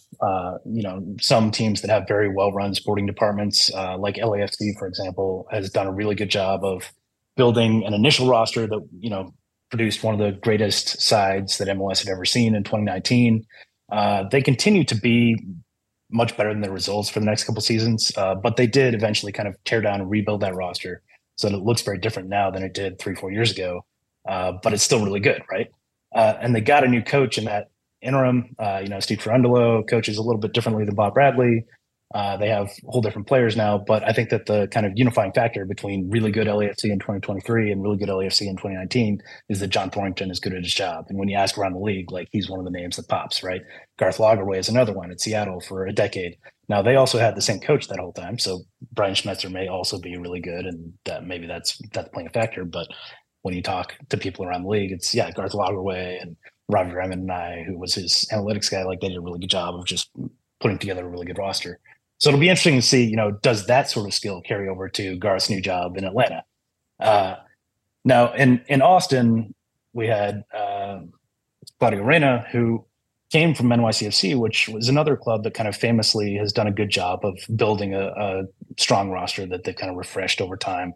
some teams that have very well-run sporting departments, like LAFC, for example, has done a really good job of building an initial roster that, produced one of the greatest sides that MLS had ever seen in 2019. They continue to be much better than their results for the next couple seasons, but they did eventually kind of tear down and rebuild that roster so that it looks very different now than it did 3-4 years ago. But it's still really good, right? And they got a new coach in that interim. Steve Cherundolo coaches a little bit differently than Bob Bradley. They have whole different players now, but I think that the kind of unifying factor between really good LAFC in 2023 and really good LAFC in 2019 is that John Thornton is good at his job. And when you ask around the league, like he's one of the names that pops, right? Garth Lagerwey is another one at Seattle for a decade. Now they also had the same coach that whole time, so Brian Schmetzer may also be really good, and that maybe that's playing a factor, but when you talk to people around the league, it's Garth Lagerwey and Robbie Remen and I, who was his analytics guy, like they did a really good job of just putting together a really good roster. So it'll be interesting to see, does that sort of skill carry over to Garth's new job in Atlanta? Now in Austin, we had Claudio Reyna, who came from NYCFC, which was another club that kind of famously has done a good job of building a strong roster that they've kind of refreshed over time.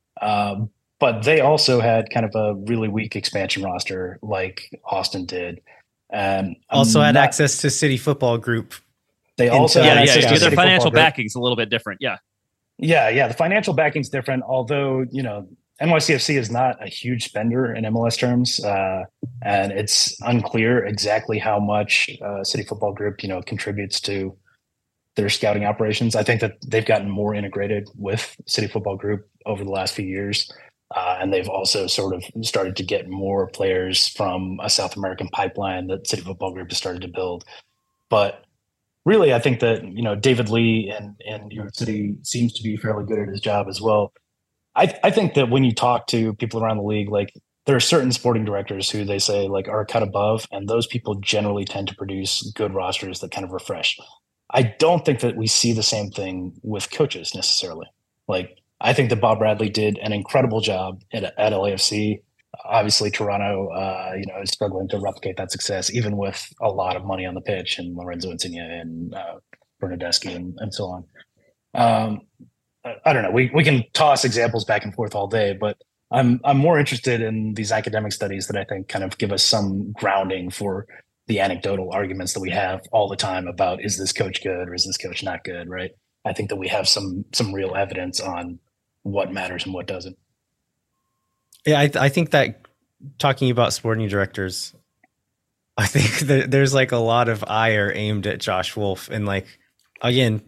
But they also had kind of a really weak expansion roster like Austin did. And also had access to City Football Group. They also had access to their financial backing's a little bit different. Yeah. The financial backing's different, although, NYCFC is not a huge spender in MLS terms. And it's unclear exactly how much City Football Group, contributes to their scouting operations. I think that they've gotten more integrated with City Football Group over the last few years. And they've also sort of started to get more players from a South American pipeline that City Football Group has started to build. But really, I think that, David Lee in New York City seems to be fairly good at his job as well. I think that when you talk to people around the league, like there are certain sporting directors who they say like are a cut above, and those people generally tend to produce good rosters that kind of refresh. I don't think that we see the same thing with coaches necessarily. Like, I think that Bob Bradley did an incredible job at LAFC. Obviously, Toronto, is struggling to replicate that success, even with a lot of money on the pitch and Lorenzo Insigne and Bernardeschi and so on. I don't know. We can toss examples back and forth all day, but I'm more interested in these academic studies that I think kind of give us some grounding for the anecdotal arguments that we have all the time about, is this coach good or is this coach not good, right? I think that we have some real evidence on what matters and what doesn't. Yeah, I think that talking about sporting directors, I think that there's like a lot of ire aimed at Josh Wolf. And like, again,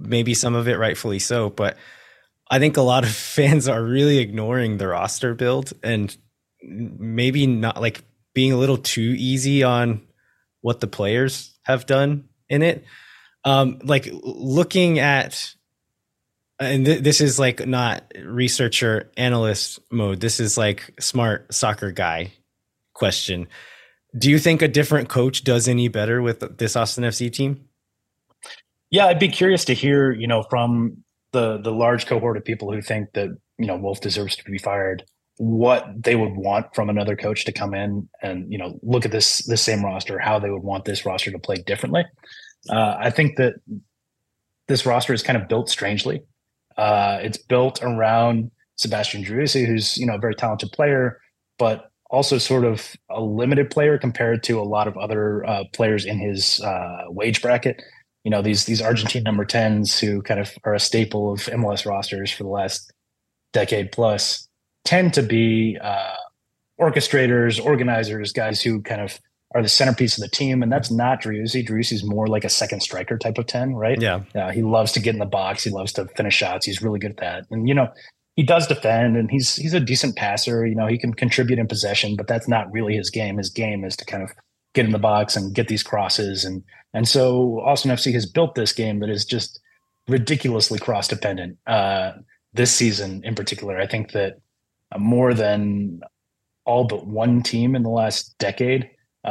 maybe some of it rightfully so, but I think a lot of fans are really ignoring the roster build and maybe not like being a little too easy on what the players have done in it. Like looking at, and this is like not researcher analyst mode. This is like smart soccer guy question. Do you think a different coach does any better with this Austin FC team? Yeah, I'd be curious to hear, from the large cohort of people who think that, Wolf deserves to be fired, what they would want from another coach to come in and, look at this same roster, how they would want this roster to play differently. I think that this roster is kind of built strangely. It's built around Sebastian Driussi, who's, a very talented player, but also sort of a limited player compared to a lot of other players in his wage bracket. These Argentine number 10s who kind of are a staple of MLS rosters for the last decade plus tend to be orchestrators, organizers, guys who kind of are the centerpiece of the team. And that's not Driussi. Driussi's more like a second striker type of 10, right? Yeah. He loves to get in the box. He loves to finish shots. He's really good at that. And, he does defend and he's a decent passer. He can contribute in possession, but that's not really his game. His game is to kind of get in the box and get these crosses. And so Austin FC has built this game that is just ridiculously cross dependent. This season in particular, I think that more than all but one team in the last decade,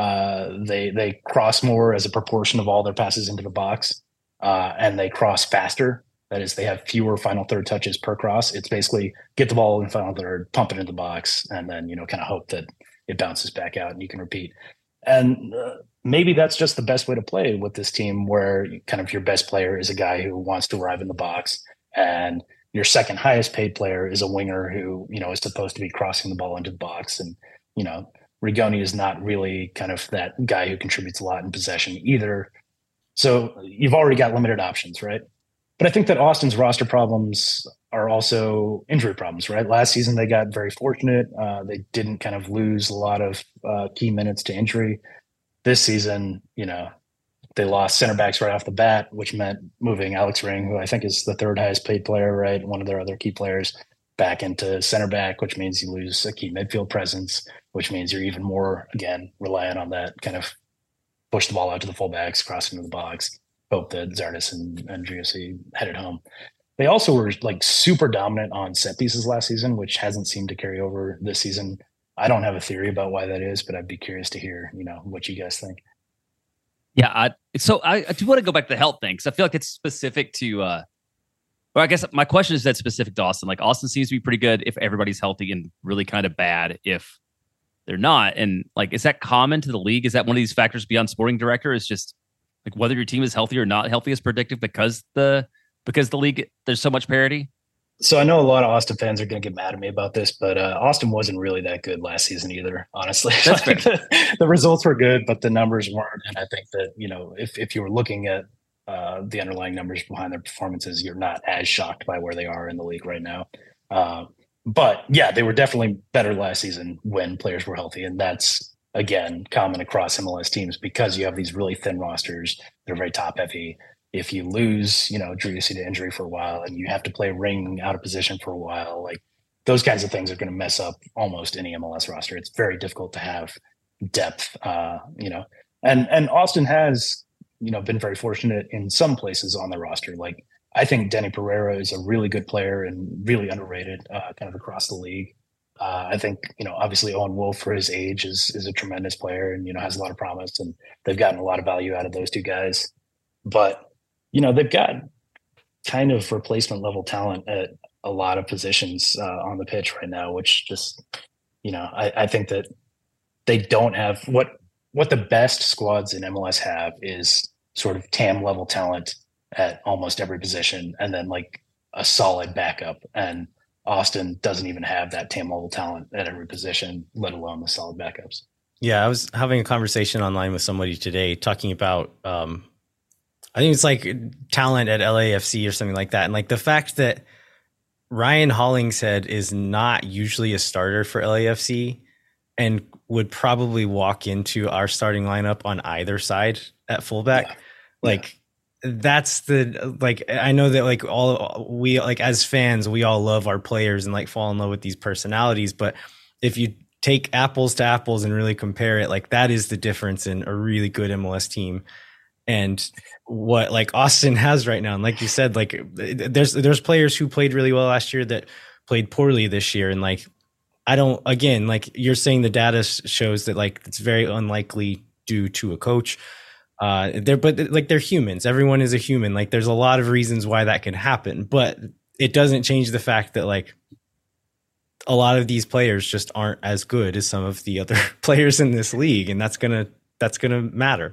they cross more as a proportion of all their passes into the box, and they cross faster. That is, they have fewer final third touches per cross. It's basically get the ball in final third, pump it in the box, and then, kind of hope that it bounces back out and you can repeat. And maybe that's just the best way to play with this team, where kind of your best player is a guy who wants to arrive in the box, and your second highest paid player is a winger who, is supposed to be crossing the ball into the box. And, Rigoni is not really kind of that guy who contributes a lot in possession either. So you've already got limited options, right? But I think that Austin's roster problems are also injury problems, right? Last season, they got very fortunate. They didn't kind of lose a lot of key minutes to injury. This season, they lost center backs right off the bat, which meant moving Alex Ring, who I think is the third highest paid player, right? One of their other key players, back into center back, which means you lose a key midfield presence, which means you're even more, again, reliant on that kind of push the ball out to the fullbacks, cross into the box, hope that Zardes and Driussi headed home. They also were like super dominant on set pieces last season, which hasn't seemed to carry over this season. I don't have a theory about why that is, but I'd be curious to hear, what you guys think. Yeah, I do want to go back to the health thing, because I feel like it's specific to, or I guess my question is that specific to Austin. Like, Austin seems to be pretty good if everybody's healthy and really kind of bad if they're not. And like, is that common to the league? Is that one of these factors beyond sporting director? Is just like whether your team is healthy or not healthy is predictive because the league, there's so much parity? So I know a lot of Austin fans are going to get mad at me about this, but Austin wasn't really that good last season either, honestly. The results were good, but the numbers weren't. And I think that, if you were looking at the underlying numbers behind their performances, you're not as shocked by where they are in the league right now. But yeah, they were definitely better last season when players were healthy. And that's, again, common across MLS teams because you have these really thin rosters. They're very top heavy. If you lose, Driussi to injury for a while and you have to play Ring out of position for a while, like those kinds of things are going to mess up almost any MLS roster. It's very difficult to have depth, and Austin has, been very fortunate in some places on the roster. Like, I think Denny Pereira is a really good player and really underrated kind of across the league. I think, obviously Owen Wolff for his age is a tremendous player and, has a lot of promise, and they've gotten a lot of value out of those two guys. But, they've got kind of replacement level talent at a lot of positions on the pitch right now, which just, I think that they don't have what the best squads in MLS have is sort of TAM level talent at almost every position, and then like a solid backup. And Austin doesn't even have that TAM level talent at every position, let alone the solid backups. Yeah, I was having a conversation online with somebody today talking about, I think it's like talent at LAFC or something like that. And like the fact that Ryan Hollingshead is not usually a starter for LAFC and would probably walk into our starting lineup on either side at fullback. that's the, like, I know that like all we, like as fans, we all love our players and like fall in love with these personalities. But if you take apples to apples and really compare it, like that is the difference in a really good MLS team and what like Austin has right now. And like you said, like there's players who played really well last year that played poorly this year. And like, I don't, again, like you're saying, the data shows that like it's very unlikely due to a coach. But like they're humans. Everyone is a human. Like there's a lot of reasons why that can happen, but it doesn't change the fact that like a lot of these players just aren't as good as some of the other players in this league, and that's gonna matter.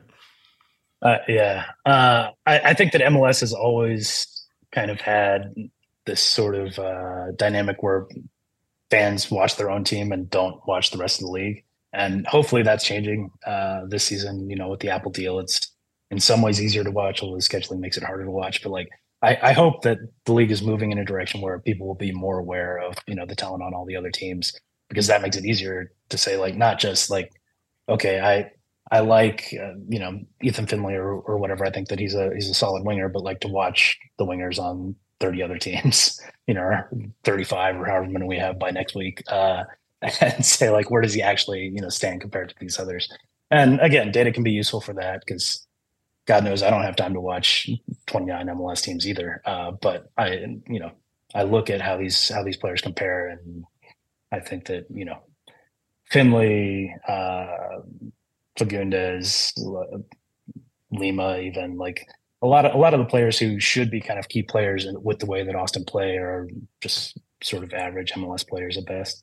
I think that MLS has always kind of had this sort of dynamic where fans watch their own team and don't watch the rest of the league. And hopefully that's changing this season. With the Apple deal, it's in some ways easier to watch, although the scheduling makes it harder to watch. But like, I hope that the league is moving in a direction where people will be more aware of, the talent on all the other teams, because that makes it easier to say, like, not just like, okay, I like, Ethan Finlay or whatever. I think that he's a solid winger, but like to watch the wingers on 30 other teams, or 35 or however many we have by next week. And say like, where does he actually, stand compared to these others? And again, data can be useful for that, because God knows I don't have time to watch 29 MLS teams either. But I look at how these players compare, and I think that, Finley, Fagundes, Lima, even like a lot of the players who should be kind of key players with the way that Austin play are just sort of average MLS players at best.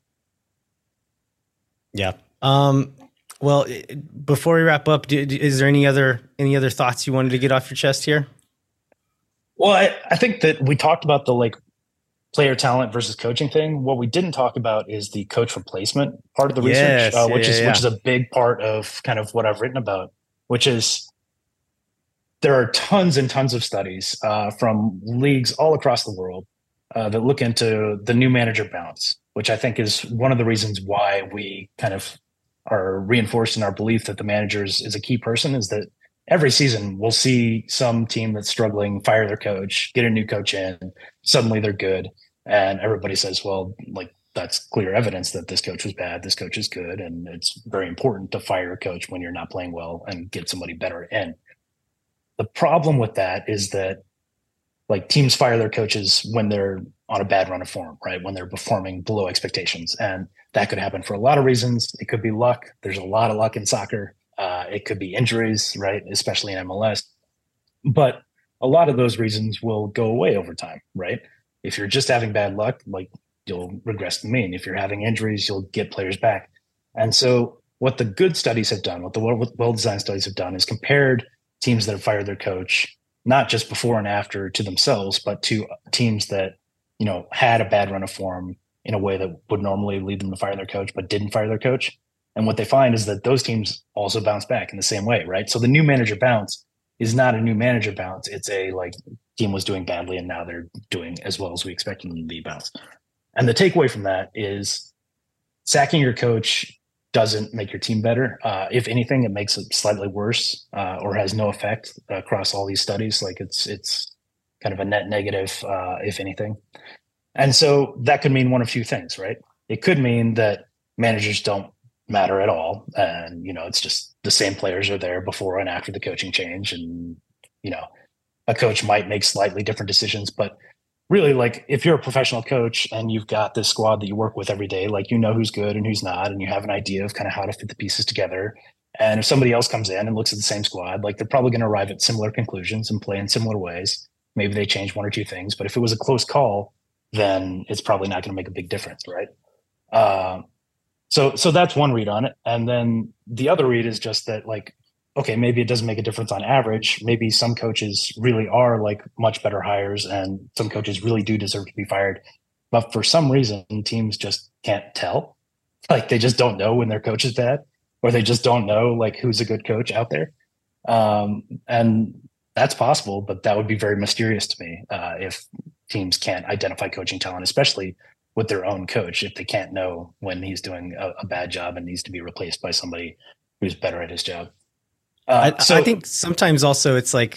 Yeah. Well, before we wrap up, is there any other thoughts you wanted to get off your chest here? Well, I think that we talked about the like player talent versus coaching thing. What we didn't talk about is the coach replacement part of the research, which is a big part of kind of what I've written about, which is there are tons and tons of studies from leagues all across the world that look into the new manager bounce, which I think is one of the reasons why we kind of are reinforced in our belief that the manager is a key person, is that every season we'll see some team that's struggling fire their coach, get a new coach in, suddenly they're good. And everybody says, well, like that's clear evidence that this coach was bad, this coach is good. And it's very important to fire a coach when you're not playing well and get somebody better in. The problem with that is that like teams fire their coaches when they're on a bad run of form, right? When they're performing below expectations. And that could happen for a lot of reasons. It could be luck. There's a lot of luck in soccer. It could be injuries, right? Especially in MLS. But a lot of those reasons will go away over time, right? If you're just having bad luck, like you'll regress to the mean. If you're having injuries, you'll get players back. And so what the good studies have done, what the well-designed studies have done, is compared teams that have fired their coach, not just before and after to themselves, but to teams that, had a bad run of form in a way that would normally lead them to fire their coach, but didn't fire their coach. And what they find is that those teams also bounce back in the same way, right? So the new manager bounce is not a new manager bounce. It's a like team was doing badly and now they're doing as well as we expected them to be bounce. And the takeaway from that is sacking your coach doesn't make your team better. If anything, it makes it slightly worse or has no effect across all these studies. Like it's kind of a net negative, if anything. And so that could mean one of few things, right? It could mean that managers don't matter at all. And, it's just the same players are there before and after the coaching change. And, a coach might make slightly different decisions, but really, like if you're a professional coach and you've got this squad that you work with every day, like who's good and who's not, and you have an idea of kind of how to fit the pieces together. And if somebody else comes in and looks at the same squad, like they're probably going to arrive at similar conclusions and play in similar ways. Maybe they change one or two things, but if it was a close call, then it's probably not going to make a big difference, right? So that's one read on it. And then the other read is just that, like, okay, maybe it doesn't make a difference on average. Maybe some coaches really are like much better hires and some coaches really do deserve to be fired. But for some reason, teams just can't tell. Like they just don't know when their coach is bad, or they just don't know like who's a good coach out there. And that's possible, but that would be very mysterious to me if teams can't identify coaching talent, especially with their own coach, if they can't know when he's doing a bad job and needs to be replaced by somebody who's better at his job. I think sometimes also it's like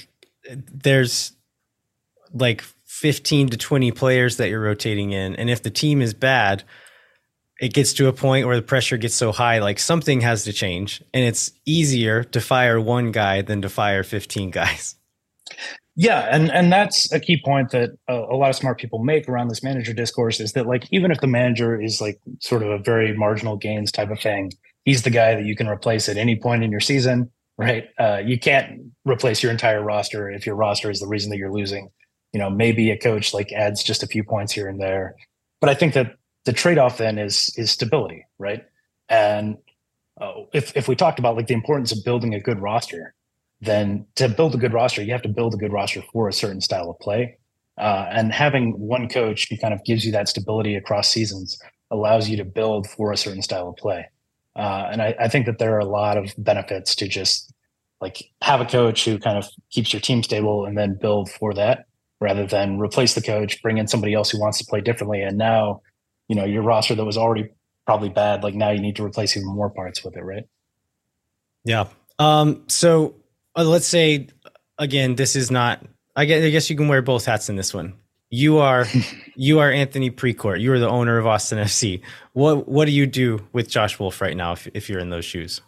there's like 15 to 20 players that you're rotating in. And if the team is bad, it gets to a point where the pressure gets so high, like something has to change. And it's easier to fire one guy than to fire 15 guys. Yeah, and that's a key point that a lot of smart people make around this manager discourse, is that like even if the manager is like sort of a very marginal gains type of thing, he's the guy that you can replace at any point in your season, right? You can't replace your entire roster if your roster is the reason that you're losing. You know, maybe a coach like adds just a few points here and there, but I think that the trade-off then is stability, right? And if we talked about like the importance of building a good roster, then to build a good roster, you have to build a good roster for a certain style of play. And having one coach who kind of gives you that stability across seasons allows you to build for a certain style of play. And I think that there are a lot of benefits to just like have a coach who kind of keeps your team stable and then build for that, rather than replace the coach, bring in somebody else who wants to play differently. And now, you know, your roster that was already probably bad, like now you need to replace even more parts with it, right? Yeah. So let's say, again, this is not, I guess you can wear both hats in this one. You are Anthony Precourt. You are the owner of Austin FC. What do you do with Josh Wolf right now if you're in those shoes?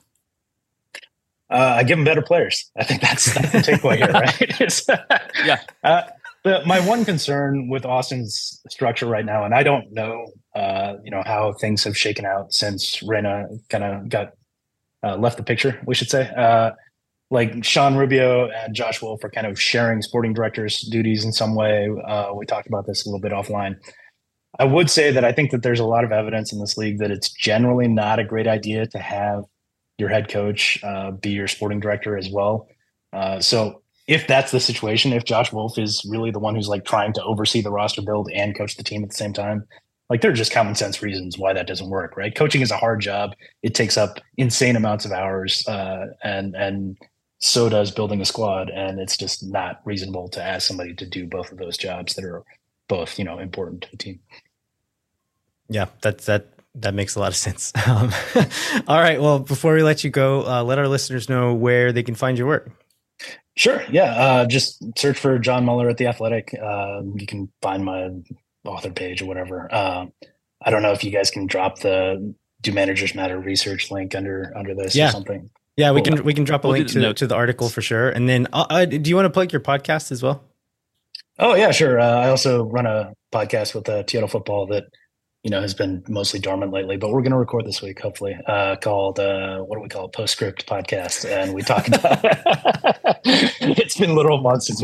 I give him better players. I think that's the takeaway here, right? Yeah. My one concern with Austin's structure right now, and I don't know, how things have shaken out since Reyna kind of got left the picture, we should say. Like Sean Rubio and Josh Wolf are kind of sharing sporting directors' duties in some way. We talked about this a little bit offline. I would say that I think that there's a lot of evidence in this league that it's generally not a great idea to have your head coach be your sporting director as well. So if that's the situation, if Josh Wolf is really the one who's like trying to oversee the roster build and coach the team at the same time, like there are just common sense reasons why that doesn't work, right? Coaching is a hard job. It takes up insane amounts of hours, and so does building a squad. And it's just not reasonable to ask somebody to do both of those jobs that are both, important to the team. Yeah, that makes a lot of sense. All right. Well, before we let you go, let our listeners know where they can find your work. Sure. Yeah. Just search for John Muller at The Athletic. You can find my author page or whatever. I don't know if you guys can drop the Do Managers Matter research link under this or something. Yeah, we can drop a link to the article for sure. And then do you want to plug your podcast as well? Oh, yeah, sure. I also run a podcast with Seattle Football that, has been mostly dormant lately, but we're going to record this week, hopefully, called, what do we call it? Postscript Podcast. And we talk about, it's been literal months since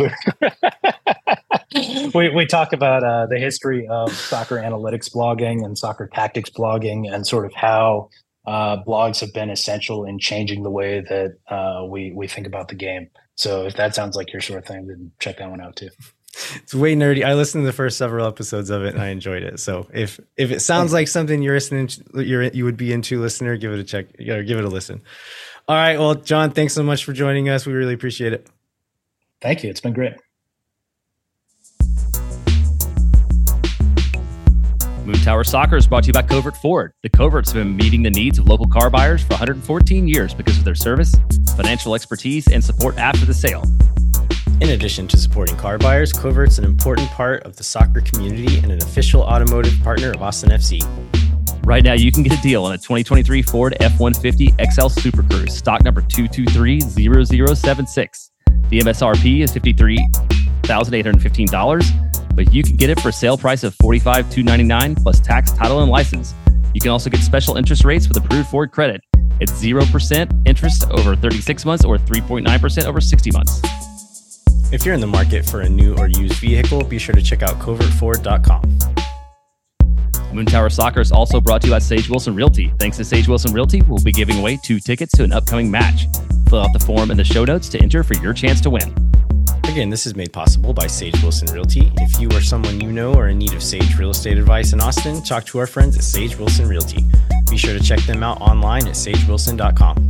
we talk about the history of soccer analytics blogging and soccer tactics blogging, and sort of how blogs have been essential in changing the way that we think about the game. So if that sounds like your sort of thing, then check that one out too. It's way nerdy. I listened to the first several episodes of it and I enjoyed it. So if it sounds like something you're listening to, you would be into, listener, give it a check. Give it a listen. All right. Well, John, thanks so much for joining us. We really appreciate it. Thank you. It's been great. Moon Tower Soccer is brought to you by Covert Ford. The Coverts have been meeting the needs of local car buyers for 114 years because of their service, financial expertise, and support after the sale. In addition to supporting car buyers, Covert's an important part of the soccer community and an official automotive partner of Austin FC. Right now, you can get a deal on a 2023 Ford F-150 XL Super Cruise, stock number 2230076. The MSRP is $53,815, but you can get it for a sale price of $45,299 plus tax, title, and license. You can also get special interest rates with approved Ford credit. It's 0% interest over 36 months or 3.9% over 60 months. If you're in the market for a new or used vehicle, be sure to check out covertford.com. Moon Tower Soccer is also brought to you by Sage Wilson Realty. Thanks to Sage Wilson Realty, we'll be giving away 2 tickets to an upcoming match. Fill out the form in the show notes to enter for your chance to win. Again, this is made possible by Sage Wilson Realty. If you or someone you know are in need of Sage real estate advice in Austin, talk to our friends at Sage Wilson Realty. Be sure to check them out online at sagewilson.com.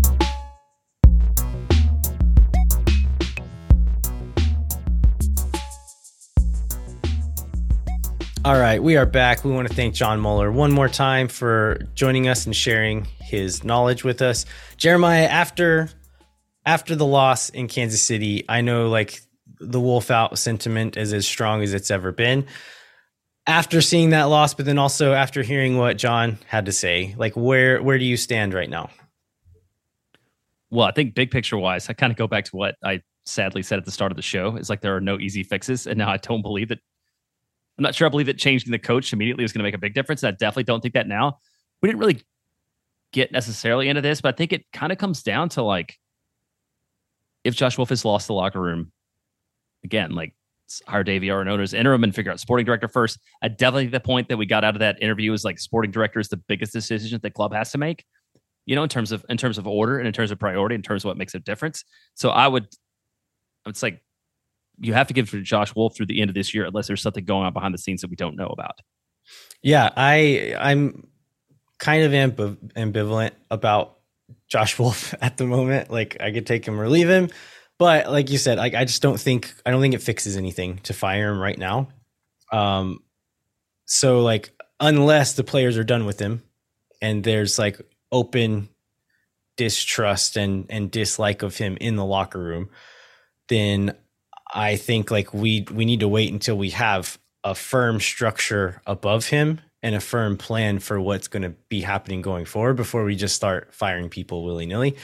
All right, we are back. We want to thank John Muller one more time for joining us and sharing his knowledge with us. Jeremiah, after the loss in Kansas City, I know like the Wolf out sentiment is as strong as it's ever been after seeing that loss, but then also after hearing what John had to say. Like, where do you stand right now? Well, I think big picture wise, I kind of go back to what I sadly said at the start of the show. It's like there are no easy fixes. And now I don't believe that. I'm not sure I believe that changing the coach immediately was going to make a big difference. I definitely don't think that now. We didn't really get necessarily into this, but I think it kind of comes down to like, if Josh Wolf has lost the locker room, again, like hire Davey Arnone as interim and figure out sporting director first. I definitely think the point that we got out of that interview is like sporting director is the biggest decision the club has to make, you know, in terms of order and in terms of priority, in terms of what makes a difference. So it's like, you have to give to Josh Wolf through the end of this year, unless there's something going on behind the scenes that we don't know about. Yeah, I'm kind of ambivalent about Josh Wolf at the moment. Like, I could take him or leave him, but like you said, like I don't think it fixes anything to fire him right now. So like, unless the players are done with him and there's like open distrust and dislike of him in the locker room, then I think like we need to wait until we have a firm structure above him and a firm plan for what's going to be happening going forward before we just start firing people willy-nilly.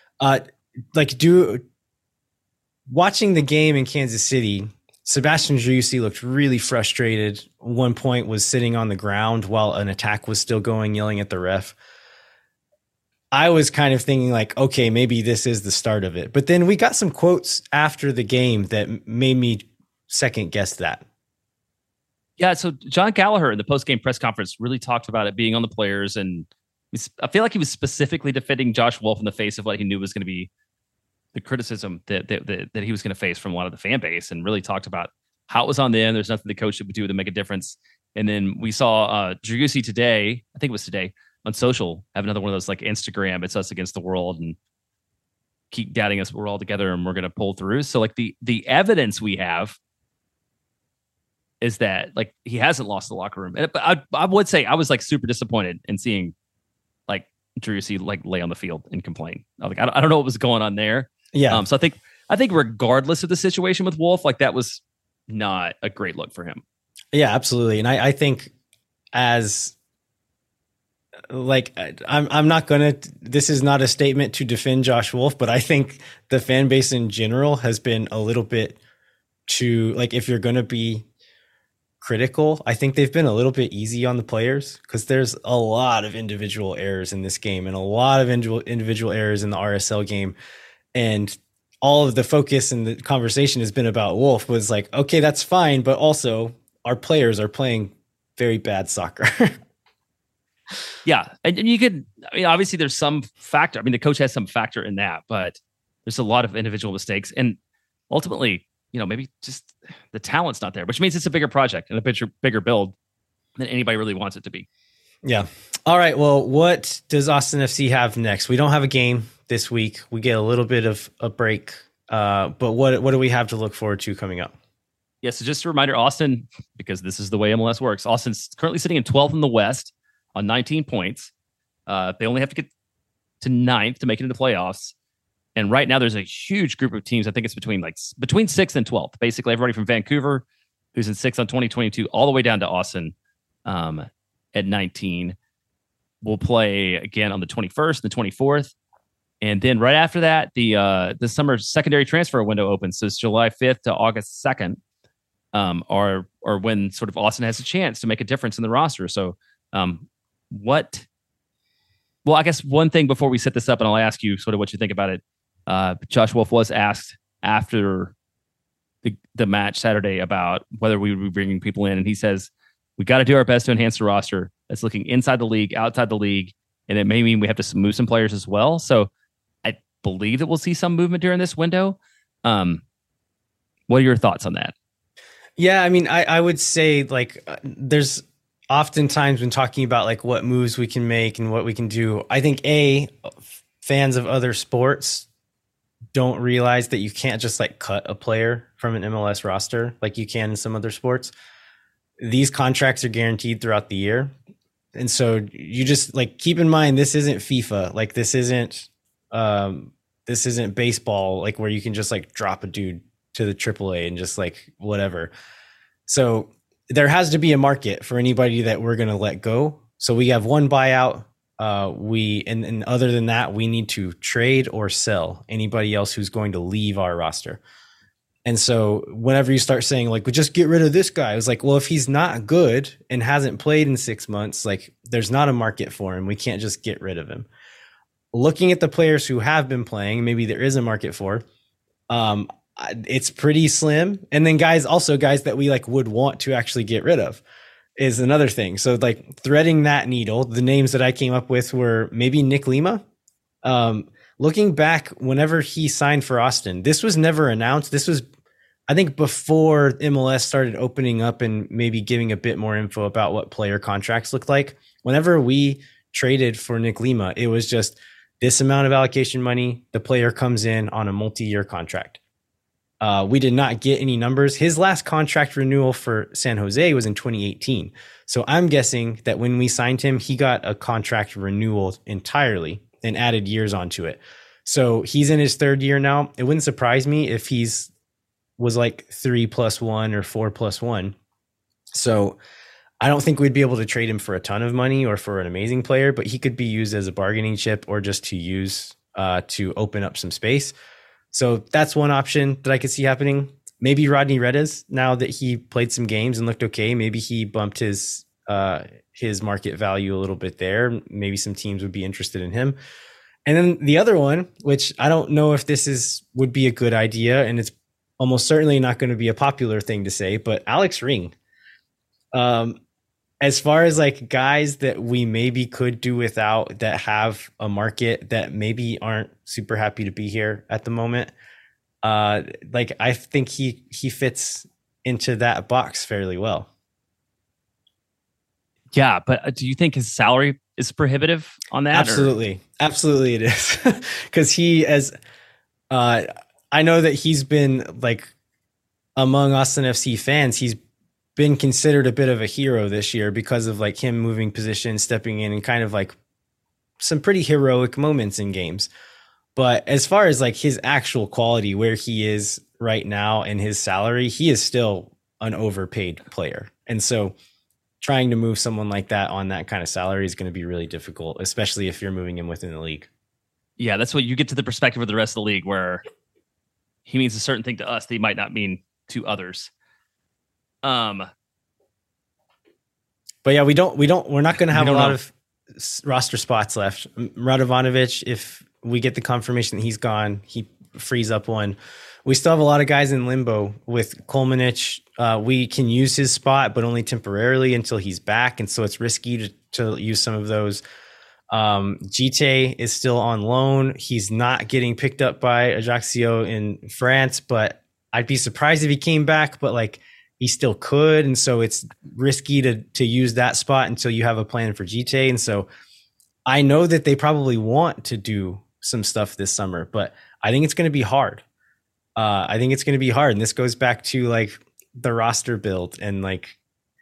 Watching the game in Kansas City, Sebastian Driussi looked really frustrated. One point was sitting on the ground while an attack was still going, yelling at the ref. I was kind of thinking like, okay, maybe this is the start of it. But then we got some quotes after the game that made me second guess that. Yeah, so John Gallagher in the post-game press conference really talked about it being on the players, and I feel like he was specifically defending Josh Wolf in the face of what he knew was going to be the criticism that he was going to face from a lot of the fan base, and really talked about how it was on them. There's nothing the coach would do to make a difference. And then we saw Driussi today, I think it was today, on social, have another one of those like Instagram, it's us against the world, and keep doubting us, we're all together and we're going to pull through. So like the evidence we have is that like he hasn't lost the locker room. But I would say I was like super disappointed in seeing like Driussi like lay on the field and complain. I don't know what was going on there. Yeah. So I think regardless of the situation with Wolf, like that was not a great look for him. Yeah, absolutely. And I think as like, I'm not going to, this is not a statement to defend Josh Wolf, but I think the fan base in general has been a little bit too, like, if you're going to be critical, I think they've been a little bit easy on the players, because there's a lot of individual errors in this game and a lot of individual errors in the RSL game. And all of the focus and the conversation has been about Wolf was like, okay, that's fine. But also our players are playing very bad soccer. Yeah. And you could, I mean, obviously there's some factor. I mean, the coach has some factor in that, but there's a lot of individual mistakes. And ultimately, you know, maybe just the talent's not there, which means it's a bigger project and a bigger build than anybody really wants it to be. Yeah. All right. Well, what does Austin FC have next? We don't have a game this week. We get a little bit of a break. But what do we have to look forward to coming up? Yeah. So just a reminder, Austin, because this is the way MLS works, Austin's currently sitting in 12th in the West on 19 points. They only have to get to 9th to make it into playoffs. And right now there's a huge group of teams. I think it's between 6th and 12th. Basically everybody from Vancouver, who's in 6th on 2022, all the way down to Austin at 19. We'll play again on the 21st and the 24th. And then right after that, the summer secondary transfer window opens. So it's July 5th to August 2nd, or when sort of Austin has a chance to make a difference in the roster. So well, I guess one thing before we set this up, and I'll ask you sort of what you think about it. Josh Wolf was asked after the match Saturday about whether we would be bringing people in. And he says, we got to do our best to enhance the roster. That's looking inside the league, outside the league. And it may mean we have to move some players as well. So I believe that we'll see some movement during this window. What are your thoughts on that? Yeah, I mean, I would say like there's oftentimes when talking about like what moves we can make and what we can do, I think fans of other sports don't realize that you can't just like cut a player from an MLS roster like you can in some other sports. These contracts are guaranteed throughout the year. And so you just like keep in mind, this isn't FIFA. Like this isn't baseball, like where you can just like drop a dude to the AAA and just like whatever. So there has to be a market for anybody that we're going to let go. So we have one buyout. And other than that, we need to trade or sell anybody else who's going to leave our roster. And so whenever you start saying like, well, just get rid of this guy, I was like, well, if he's not good and hasn't played in 6 months, like there's not a market for him. We can't just get rid of him. Looking at the players who have been playing, maybe there is a market for, it's pretty slim. And then guys that we like would want to actually get rid of is another thing. So like threading that needle, the names that I came up with were maybe Nick Lima. Looking back, whenever he signed for Austin, this was never announced. This was, I think, before MLS started opening up and maybe giving a bit more info about what player contracts looked like. Whenever we traded for Nick Lima, it was just this amount of allocation money. The player comes in on a multi-year contract. We did not get any numbers. His last contract renewal for San Jose was in 2018. So I'm guessing that when we signed him, he got a contract renewal entirely and added years onto it. So he's in his third year now. It wouldn't surprise me if was like 3+1 or 4+1. So I don't think we'd be able to trade him for a ton of money or for an amazing player, but he could be used as a bargaining chip or just to use to open up some space. So that's one option that I could see happening. Maybe Rodney Redes, now that he played some games and looked okay, maybe he bumped his market value a little bit there. Maybe some teams would be interested in him. And then the other one, which I don't know if would be a good idea, and it's almost certainly not going to be a popular thing to say, but Alex Ring. As far as like guys that we maybe could do without that have a market that maybe aren't super happy to be here at the moment, like I think he fits into that box fairly well. Yeah, but do you think his salary is prohibitive on that? Absolutely. Absolutely it is. Because I know that he's been like among Austin FC fans, he's been considered a bit of a hero this year because of like him moving position, stepping in, and kind of like some pretty heroic moments in games. But as far as like his actual quality, where he is right now and his salary, he is still an overpaid player. And so trying to move someone like that on that kind of salary is going to be really difficult, especially if you're moving him within the league. Yeah, that's what you get to the perspective of the rest of the league, where he means a certain thing to us that he might not mean to others. But yeah, we're not going to have a lot of roster spots left. Radovanovic, if we get the confirmation that he's gone, he frees up one. We still have a lot of guys in limbo with Kolmanich. We can use his spot, but only temporarily until he's back. And so it's risky to use some of those. Gite is still on loan. He's not getting picked up by Ajaccio in France, but I'd be surprised if he came back, but like he still could. And so it's risky to use that spot until you have a plan for Gite. And so I know that they probably want to do some stuff this summer, but I think it's going to be hard. And this goes back to like the roster build, and like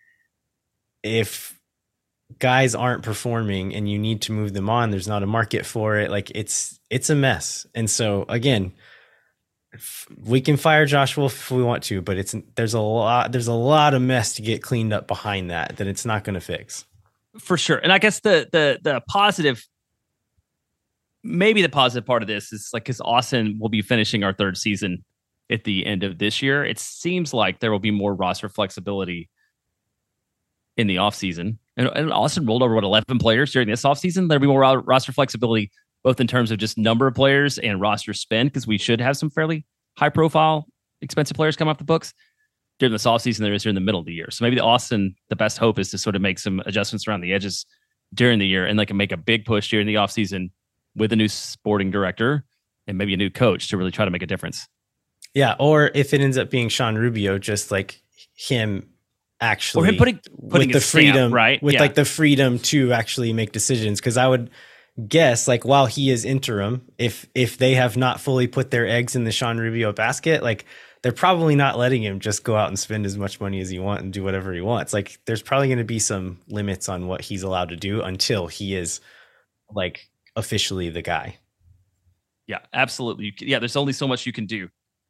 if guys aren't performing and you need to move them on, there's not a market for it. Like it's a mess. And so again, we can fire Josh Wolf if we want to, but there's a lot of mess to get cleaned up behind that it's not going to fix. For sure. And I guess the positive, maybe the positive part of this is like, because Austin will be finishing our third season at the end of this year. It seems like there will be more roster flexibility in the offseason. And Austin rolled over 11 players during this offseason. There'll be more roster flexibility, both in terms of just number of players and roster spend, because we should have some fairly high profile, expensive players come off the books during this offseason there is during the middle of the year. So maybe the best hope is to sort of make some adjustments around the edges during the year, and like make a big push during the offseason with a new sporting director and maybe a new coach to really try to make a difference. Yeah. Or if it ends up being Sean Rubio, just like him actually, or him putting with the freedom, stamp, right? With like the freedom to actually make decisions. Cause I would guess like while he is interim, if they have not fully put their eggs in the Sean Rubio basket, like they're probably not letting him just go out and spend as much money as he wants and do whatever he wants. Like there's probably going to be some limits on what he's allowed to do until he is like officially the guy. Yeah, absolutely. Yeah, there's only so much you can do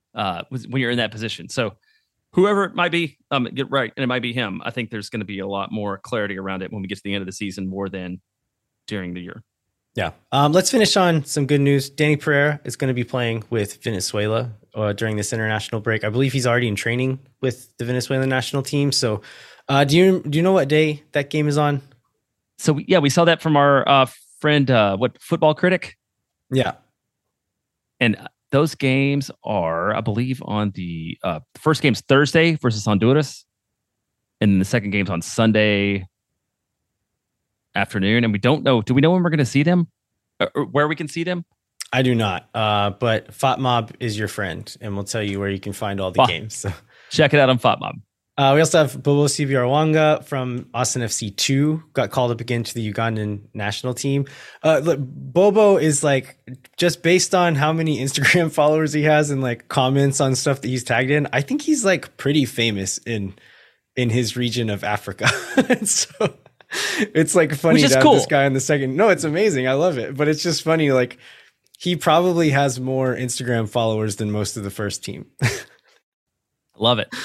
when you're in that position. So whoever it might be, get right, and it might be him. I think there's going to be a lot more clarity around it when we get to the end of the season, more than during the year. Yeah. Let's finish on some good news. Danny Pereira is going to be playing with Venezuela during this international break. I believe he's already in training with the Venezuelan national team. So, do you know what day that game is on? So we saw that from our friend, Football Critic. Yeah. And those games are, I believe, on the first game's Thursday versus Honduras, and the second game's on Sunday afternoon. And we don't know. Do we know when we're going to see them, or where we can see them? I do not. But FotMob is your friend, and we'll tell you where you can find all the games. So. Check it out on FotMob. We also have Bobo Sibiarwanga from Austin FC 2, got called up again to the Ugandan national team. Look, Bobo is like, just based on how many Instagram followers he has and like comments on stuff that he's tagged in, I think he's like pretty famous in his region of Africa. So it's like funny to have this guy in the second. No, it's amazing. I love it. But it's just funny. Like, he probably has more Instagram followers than most of the first team. Love it.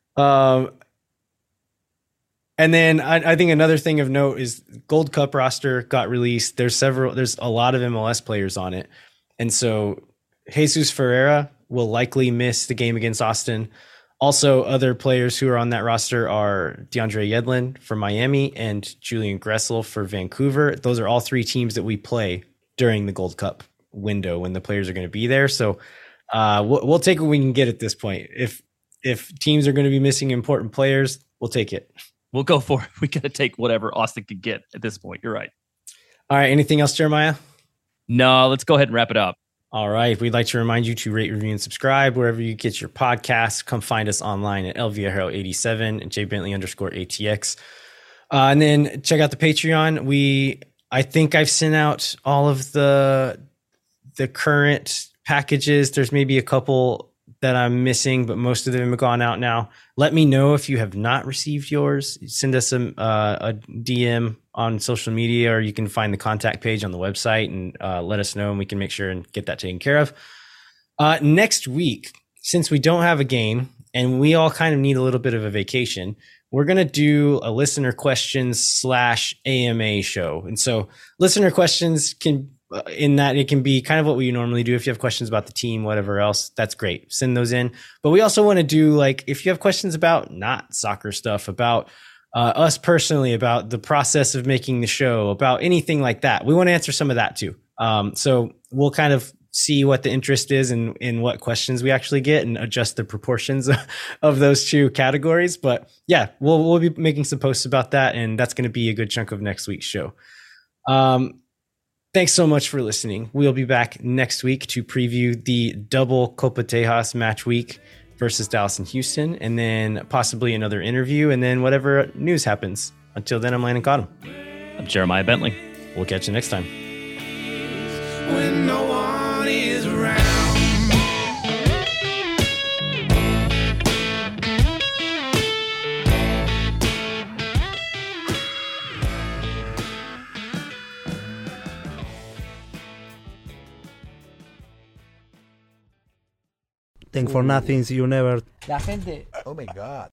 And then I think another thing of note is Gold Cup roster got released. There's a lot of MLS players on it. And so Jesus Ferreira will likely miss the game against Austin. Also, other players who are on that roster are DeAndre Yedlin for Miami and Julian Gressel for Vancouver. Those are all three teams that we play during the Gold Cup window when the players are going to be there. So we'll take what we can get at this point. If teams are going to be missing important players, we'll take it. We'll go for it. We got to take whatever Austin can get at this point. You're right. All right. Anything else, Jeremiah? No, let's go ahead and wrap it up. All right. We'd like to remind you to rate, review, and subscribe wherever you get your podcasts. Come find us online at LVRL87 and JBentley_ATX. And then check out the Patreon. I think I've sent out all of the current packages. There's maybe a couple that I'm missing, but most of them have gone out now. Let me know if you have not received yours. Send us a DM on social media, or you can find the contact page on the website and let us know, and we can make sure and get that taken care of. Next week, since we don't have a game and we all kind of need a little bit of a vacation, we're going to do a listener questions / AMA show. And so listener questions can in that it can be kind of what we normally do. If you have questions about the team, whatever else, that's great. Send those in. But we also want to do, like, if you have questions about not soccer stuff, about us personally, about the process of making the show, about anything like that, we want to answer some of that too. So we'll kind of see what the interest is and in what questions we actually get and adjust the proportions of those two categories. But yeah, we'll be making some posts about that, and that's going to be a good chunk of next week's show. Thanks so much for listening. We'll be back next week to preview the double Copa Tejas match week versus Dallas and Houston, and then possibly another interview, and then whatever news happens. Until then, I'm Landon Cottom. I'm Jeremiah Bentley. We'll catch you next time. When no one is around. Thank for nothing, see you never. La gente. Oh my God.